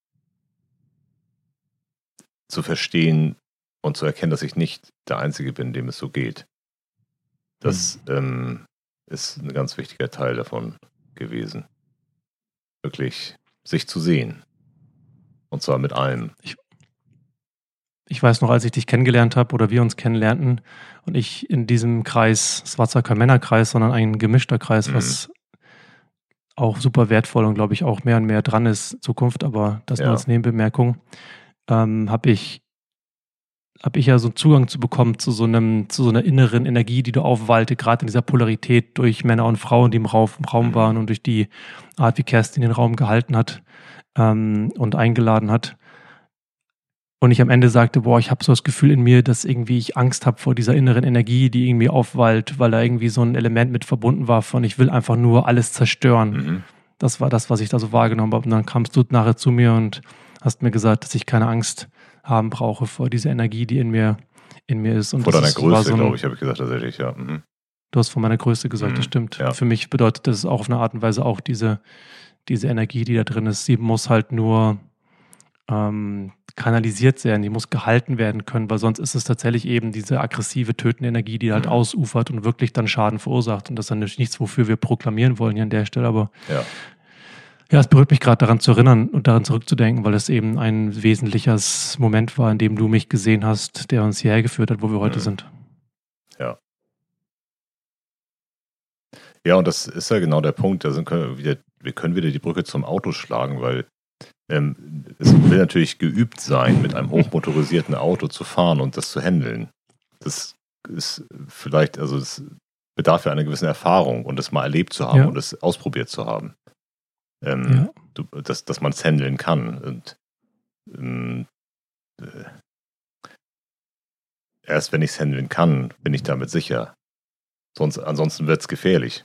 zu verstehen und zu erkennen, dass ich nicht der Einzige bin, dem es so geht. Das mhm. ähm, ist ein ganz wichtiger Teil davon gewesen. Wirklich sich zu sehen. Und zwar mit allem. Ich, ich weiß noch, als ich dich kennengelernt habe oder wir uns kennenlernten und ich in diesem Kreis, es war zwar kein Männerkreis, sondern ein gemischter Kreis, mhm. was auch super wertvoll und glaube ich auch mehr und mehr dran ist in Zukunft, aber das ja. nur als Nebenbemerkung, ähm, habe ich habe ich ja so einen Zugang zu bekommen zu so einem, zu so einer inneren Energie, die du aufwalte, gerade in dieser Polarität durch Männer und Frauen, die im Raum, im Raum waren und durch die Art, wie Kerstin den Raum gehalten hat ähm, und eingeladen hat. Und ich am Ende sagte, boah, ich habe so das Gefühl in mir, dass irgendwie ich Angst habe vor dieser inneren Energie, die irgendwie aufwallt, weil da irgendwie so ein Element mit verbunden war von, ich will einfach nur alles zerstören. Mhm. Das war das, was ich da so wahrgenommen habe. Und dann kamst du nachher zu mir und hast mir gesagt, dass ich keine Angst haben brauche vor dieser Energie, die in mir, in mir ist. Und vor deiner ist, Größe, so ein, glaube ich, habe ich gesagt, tatsächlich, ja. Mhm. Du hast von meiner Größe gesagt, mhm. das stimmt. Ja. Für mich bedeutet das auch auf eine Art und Weise auch diese, diese Energie, die da drin ist. Sie muss halt nur ähm, kanalisiert werden, die muss gehalten werden können, weil sonst ist es tatsächlich eben diese aggressive, tötende Energie, die halt mhm. ausufert und wirklich dann Schaden verursacht. Und das ist dann natürlich nichts, wofür wir proklamieren wollen hier an der Stelle, aber ja. Ja, es berührt mich gerade daran zu erinnern und daran zurückzudenken, weil es eben ein wesentliches Moment war, in dem du mich gesehen hast, der uns hierher geführt hat, wo wir heute mhm. sind. Ja. Ja, und das ist ja genau der Punkt. Da sind können wir, wieder, wir können wieder die Brücke zum Auto schlagen, weil ähm, es will natürlich geübt sein, mit einem hochmotorisierten Auto zu fahren und das zu handeln. Das ist vielleicht, also es bedarf ja einer gewissen Erfahrung und das mal erlebt zu haben ja. und es ausprobiert zu haben. Ähm, ja. du, dass, dass man es handeln kann. Und ähm, äh, erst wenn ich es handeln kann, bin ich damit sicher. Sonst, ansonsten wird es gefährlich.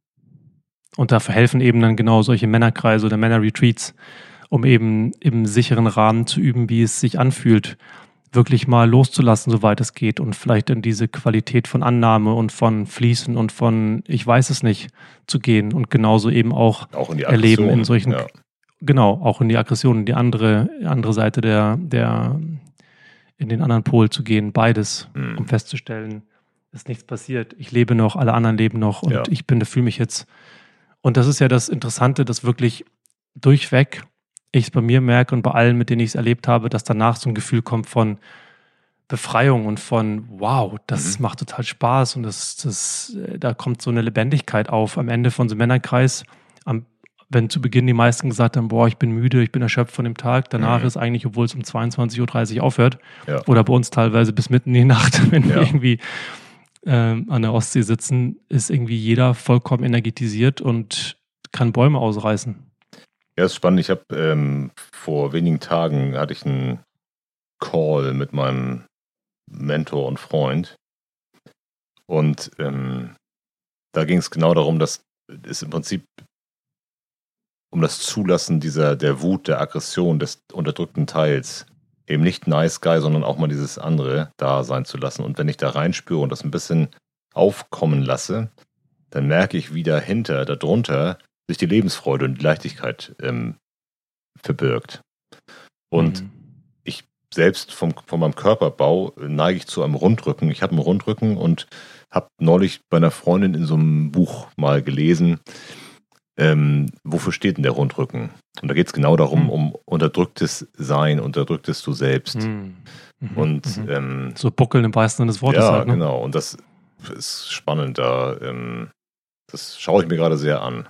Und dafür helfen eben dann genau solche Männerkreise oder Männerretreats, um eben im sicheren Rahmen zu üben, wie es sich anfühlt, wirklich mal loszulassen, soweit es geht und vielleicht in diese Qualität von Annahme und von Fließen und von ich weiß es nicht zu gehen und genauso eben auch, auch in die erleben in solchen, ja. genau, auch in die Aggression, in die andere, andere Seite der, der, in den anderen Pol zu gehen, beides, mhm. um festzustellen, ist nichts passiert, ich lebe noch, alle anderen leben noch und ja. ich bin, fühle mich jetzt. Und das ist ja das Interessante, dass wirklich durchweg ich es bei mir merke und bei allen, mit denen ich es erlebt habe, dass danach so ein Gefühl kommt von Befreiung und von wow, das mhm. macht total Spaß und das, das, da kommt so eine Lebendigkeit auf am Ende von so einem Männerkreis. Am, wenn zu Beginn die meisten gesagt haben, boah, ich bin müde, ich bin erschöpft von dem Tag, danach mhm. ist eigentlich, obwohl es um zweiundzwanzig Uhr dreißig aufhört ja. oder bei uns teilweise bis mitten in die Nacht, wenn ja. wir irgendwie ähm, an der Ostsee sitzen, ist irgendwie jeder vollkommen energetisiert und kann Bäume ausreißen. Ja, ist spannend. Ich habe ähm, vor wenigen Tagen hatte ich einen Call mit meinem Mentor und Freund und ähm, da ging es genau darum, dass es im Prinzip um das Zulassen dieser der Wut, der Aggression, des unterdrückten Teils eben nicht nice guy, sondern auch mal dieses andere da sein zu lassen. Und wenn ich da reinspüre und das ein bisschen aufkommen lasse, dann merke ich, wie dahinter, darunter sich die Lebensfreude und die Leichtigkeit ähm, verbirgt. Und mhm. ich selbst vom, von meinem Körperbau neige ich zu einem Rundrücken. Ich habe einen Rundrücken und habe neulich bei einer Freundin in so einem Buch mal gelesen, ähm, wofür steht denn der Rundrücken? Und da geht es genau darum, mhm. um unterdrücktes Sein, unterdrücktes Du selbst. Mhm. Und mhm. ähm, so buckeln im wahrsten Sinne des Wortes. Ja, halt, ne? genau. Und das ist spannend da. Ähm, Das schaue ich mir gerade sehr an.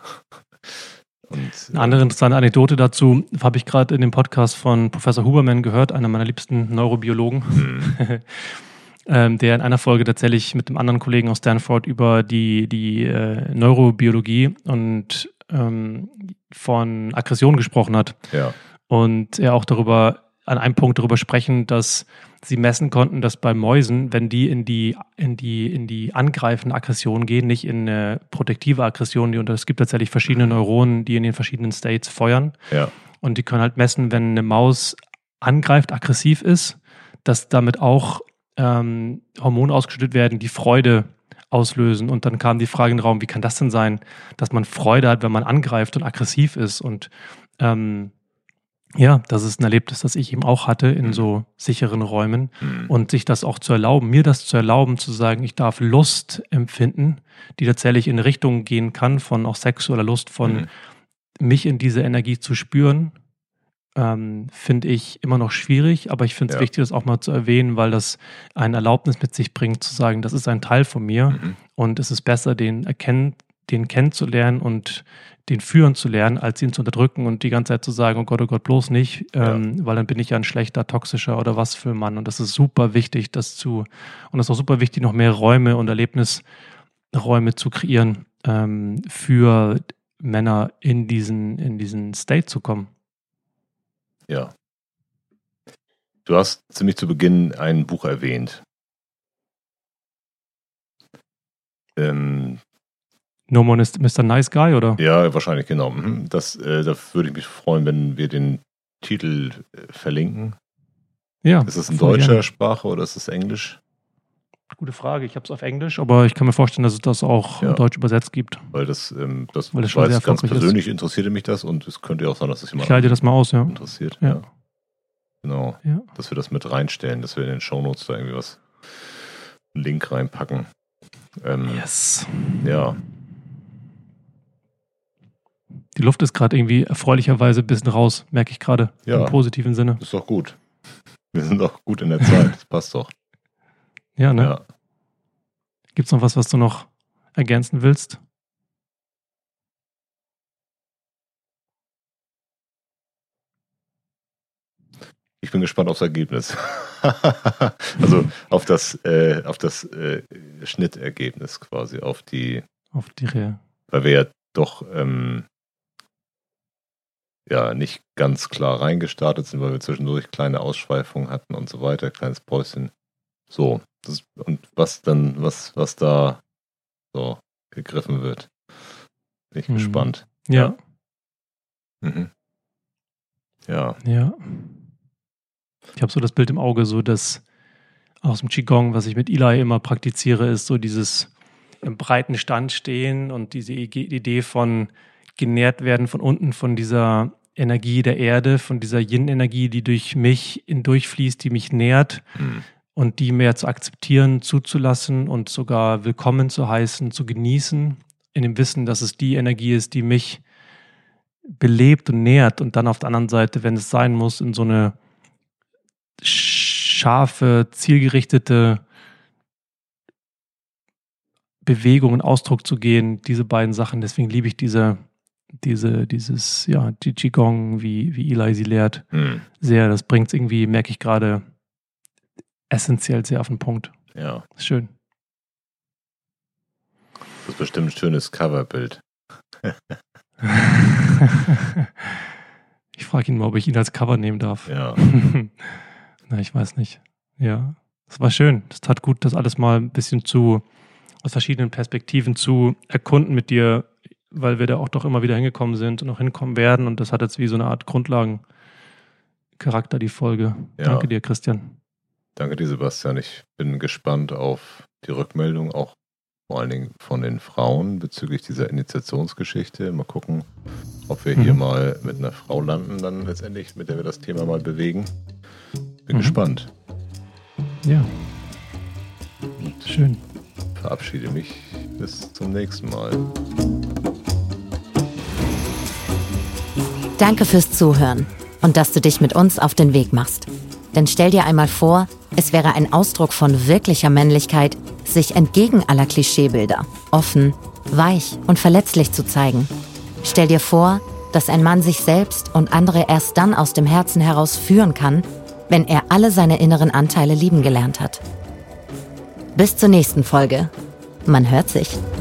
Und, Eine andere interessante Anekdote dazu habe ich gerade in dem Podcast von Professor Huberman gehört, einer meiner liebsten Neurobiologen, mhm. ähm, der in einer Folge tatsächlich mit einem anderen Kollegen aus Stanford über die, die äh, Neurobiologie und ähm, von Aggression gesprochen hat. Ja. Und er auch darüber, an einem Punkt darüber sprechen, dass sie messen konnten, dass bei Mäusen, wenn die in die, in die, in die angreifende Aggression gehen, nicht in eine protektive Aggression, die, und es gibt tatsächlich verschiedene Neuronen, die in den verschiedenen States feuern. Ja. Und die können halt messen, wenn eine Maus angreift, aggressiv ist, dass damit auch ähm, Hormone ausgeschüttet werden, die Freude auslösen. Und dann kam die Frage in den Raum, wie kann das denn sein, dass man Freude hat, wenn man angreift und aggressiv ist? Und ähm, ja, das ist ein Erlebnis, das ich eben auch hatte in so sicheren Räumen. Mhm. Und sich das auch zu erlauben, mir das zu erlauben, zu sagen, ich darf Lust empfinden, die tatsächlich in eine Richtung gehen kann, von auch sexueller Lust, von Mhm. mich in diese Energie zu spüren, ähm, finde ich immer noch schwierig. Aber ich finde es Ja. wichtig, das auch mal zu erwähnen, weil das eine Erlaubnis mit sich bringt, zu sagen, das ist ein Teil von mir. Mhm. Und es ist besser, den erkennen, den kennenzulernen und den führen zu lernen, als ihn zu unterdrücken und die ganze Zeit zu sagen, oh Gott, oh Gott, bloß nicht, ähm, weil dann bin ich ja ein schlechter, toxischer oder was für ein Mann. Und das ist super wichtig, das zu, und das ist auch super wichtig, noch mehr Räume und Erlebnisräume zu kreieren, ähm, für Männer in diesen, in diesen State zu kommen. Ja. Du hast ziemlich zu Beginn ein Buch erwähnt. Ähm, No One is Mister Nice Guy, oder? ja, wahrscheinlich, genau. Mhm. Das, äh, da würde ich mich freuen, wenn wir den Titel äh, verlinken. Ja. Ist es in voll deutscher gerne. Sprache oder ist es Englisch? Gute Frage. Ich habe es auf Englisch, aber ich kann mir vorstellen, dass es das auch Ja. in Deutsch übersetzt gibt. Weil das, ähm, das, Weil das schon weiß, sehr ganz erfolgreich ist. persönlich interessierte mich das und es könnte ja auch sein, dass es Ich jemand leite das mal aus, ja. interessiert. Ja. Ja. Genau. Ja. Dass wir das mit reinstellen, dass wir in den Shownotes da irgendwie was, einen Link reinpacken. Ähm, Yes. Ja. Die Luft ist gerade irgendwie erfreulicherweise ein bisschen raus, merke ich gerade. Ja. Im positiven Sinne. Ist doch gut. Wir sind doch gut in der Zeit. Das passt doch. Ja, ne? Ja. Gibt es noch was, was du noch ergänzen willst? Ich bin gespannt aufs Ergebnis. Also auf das, äh, auf das äh, Schnittergebnis quasi, auf die, Auf die Re- weil wir ja doch ähm, ja nicht ganz klar reingestartet sind, weil wir zwischendurch kleine Ausschweifungen hatten und so weiter, kleines Päuschen. So, das, und was dann, was, was da so gegriffen wird. Bin ich Mhm. gespannt. Ja, Mhm. Ja. ja. Ich habe so das Bild im Auge, so das aus dem Qigong, was ich mit Eli immer praktiziere, ist so dieses im breiten Stand stehen und diese I- Idee von genährt werden von unten, von dieser Energie der Erde, von dieser Yin-Energie, die durch mich hindurchfließt, die mich nährt. Mhm. Und die mehr zu akzeptieren, zuzulassen und sogar willkommen zu heißen, zu genießen, in dem Wissen, dass es die Energie ist, die mich belebt und nährt. Und dann auf der anderen Seite, wenn es sein muss, in so eine scharfe, zielgerichtete Bewegung und Ausdruck zu gehen, diese beiden Sachen. Deswegen liebe ich diese, diese, dieses, ja, die Qigong, wie, wie Eli sie lehrt, Mhm. sehr. Das bringt es irgendwie, merke ich gerade, essentiell sehr auf den Punkt. Ja. Schön. Das ist bestimmt ein schönes Coverbild. Ich frage ihn mal, ob ich ihn als Cover nehmen darf. Ja. Na, ich weiß nicht. Ja, es war schön. Es tat gut, das alles mal ein bisschen zu, aus verschiedenen Perspektiven zu erkunden mit dir, weil wir da auch doch immer wieder hingekommen sind und noch hinkommen werden. Und das hat jetzt wie so eine Art Grundlagencharakter, die Folge. Ja. Danke dir, Christian. Danke dir, Sebastian. Ich bin gespannt auf die Rückmeldung, auch vor allen Dingen von den Frauen bezüglich dieser Initiationsgeschichte. Mal gucken, ob wir hier Mhm. mal mit einer Frau landen, dann letztendlich, mit der wir das Thema mal bewegen. Bin Mhm. gespannt. Ja, Und schön. verabschiede mich bis zum nächsten Mal. Danke fürs Zuhören und dass du dich mit uns auf den Weg machst. Denn stell dir einmal vor, es wäre ein Ausdruck von wirklicher Männlichkeit, sich entgegen aller Klischeebilder, offen, weich und verletzlich zu zeigen. Stell dir vor, dass ein Mann sich selbst und andere erst dann aus dem Herzen heraus führen kann, wenn er alle seine inneren Anteile lieben gelernt hat. Bis zur nächsten Folge. Man hört sich.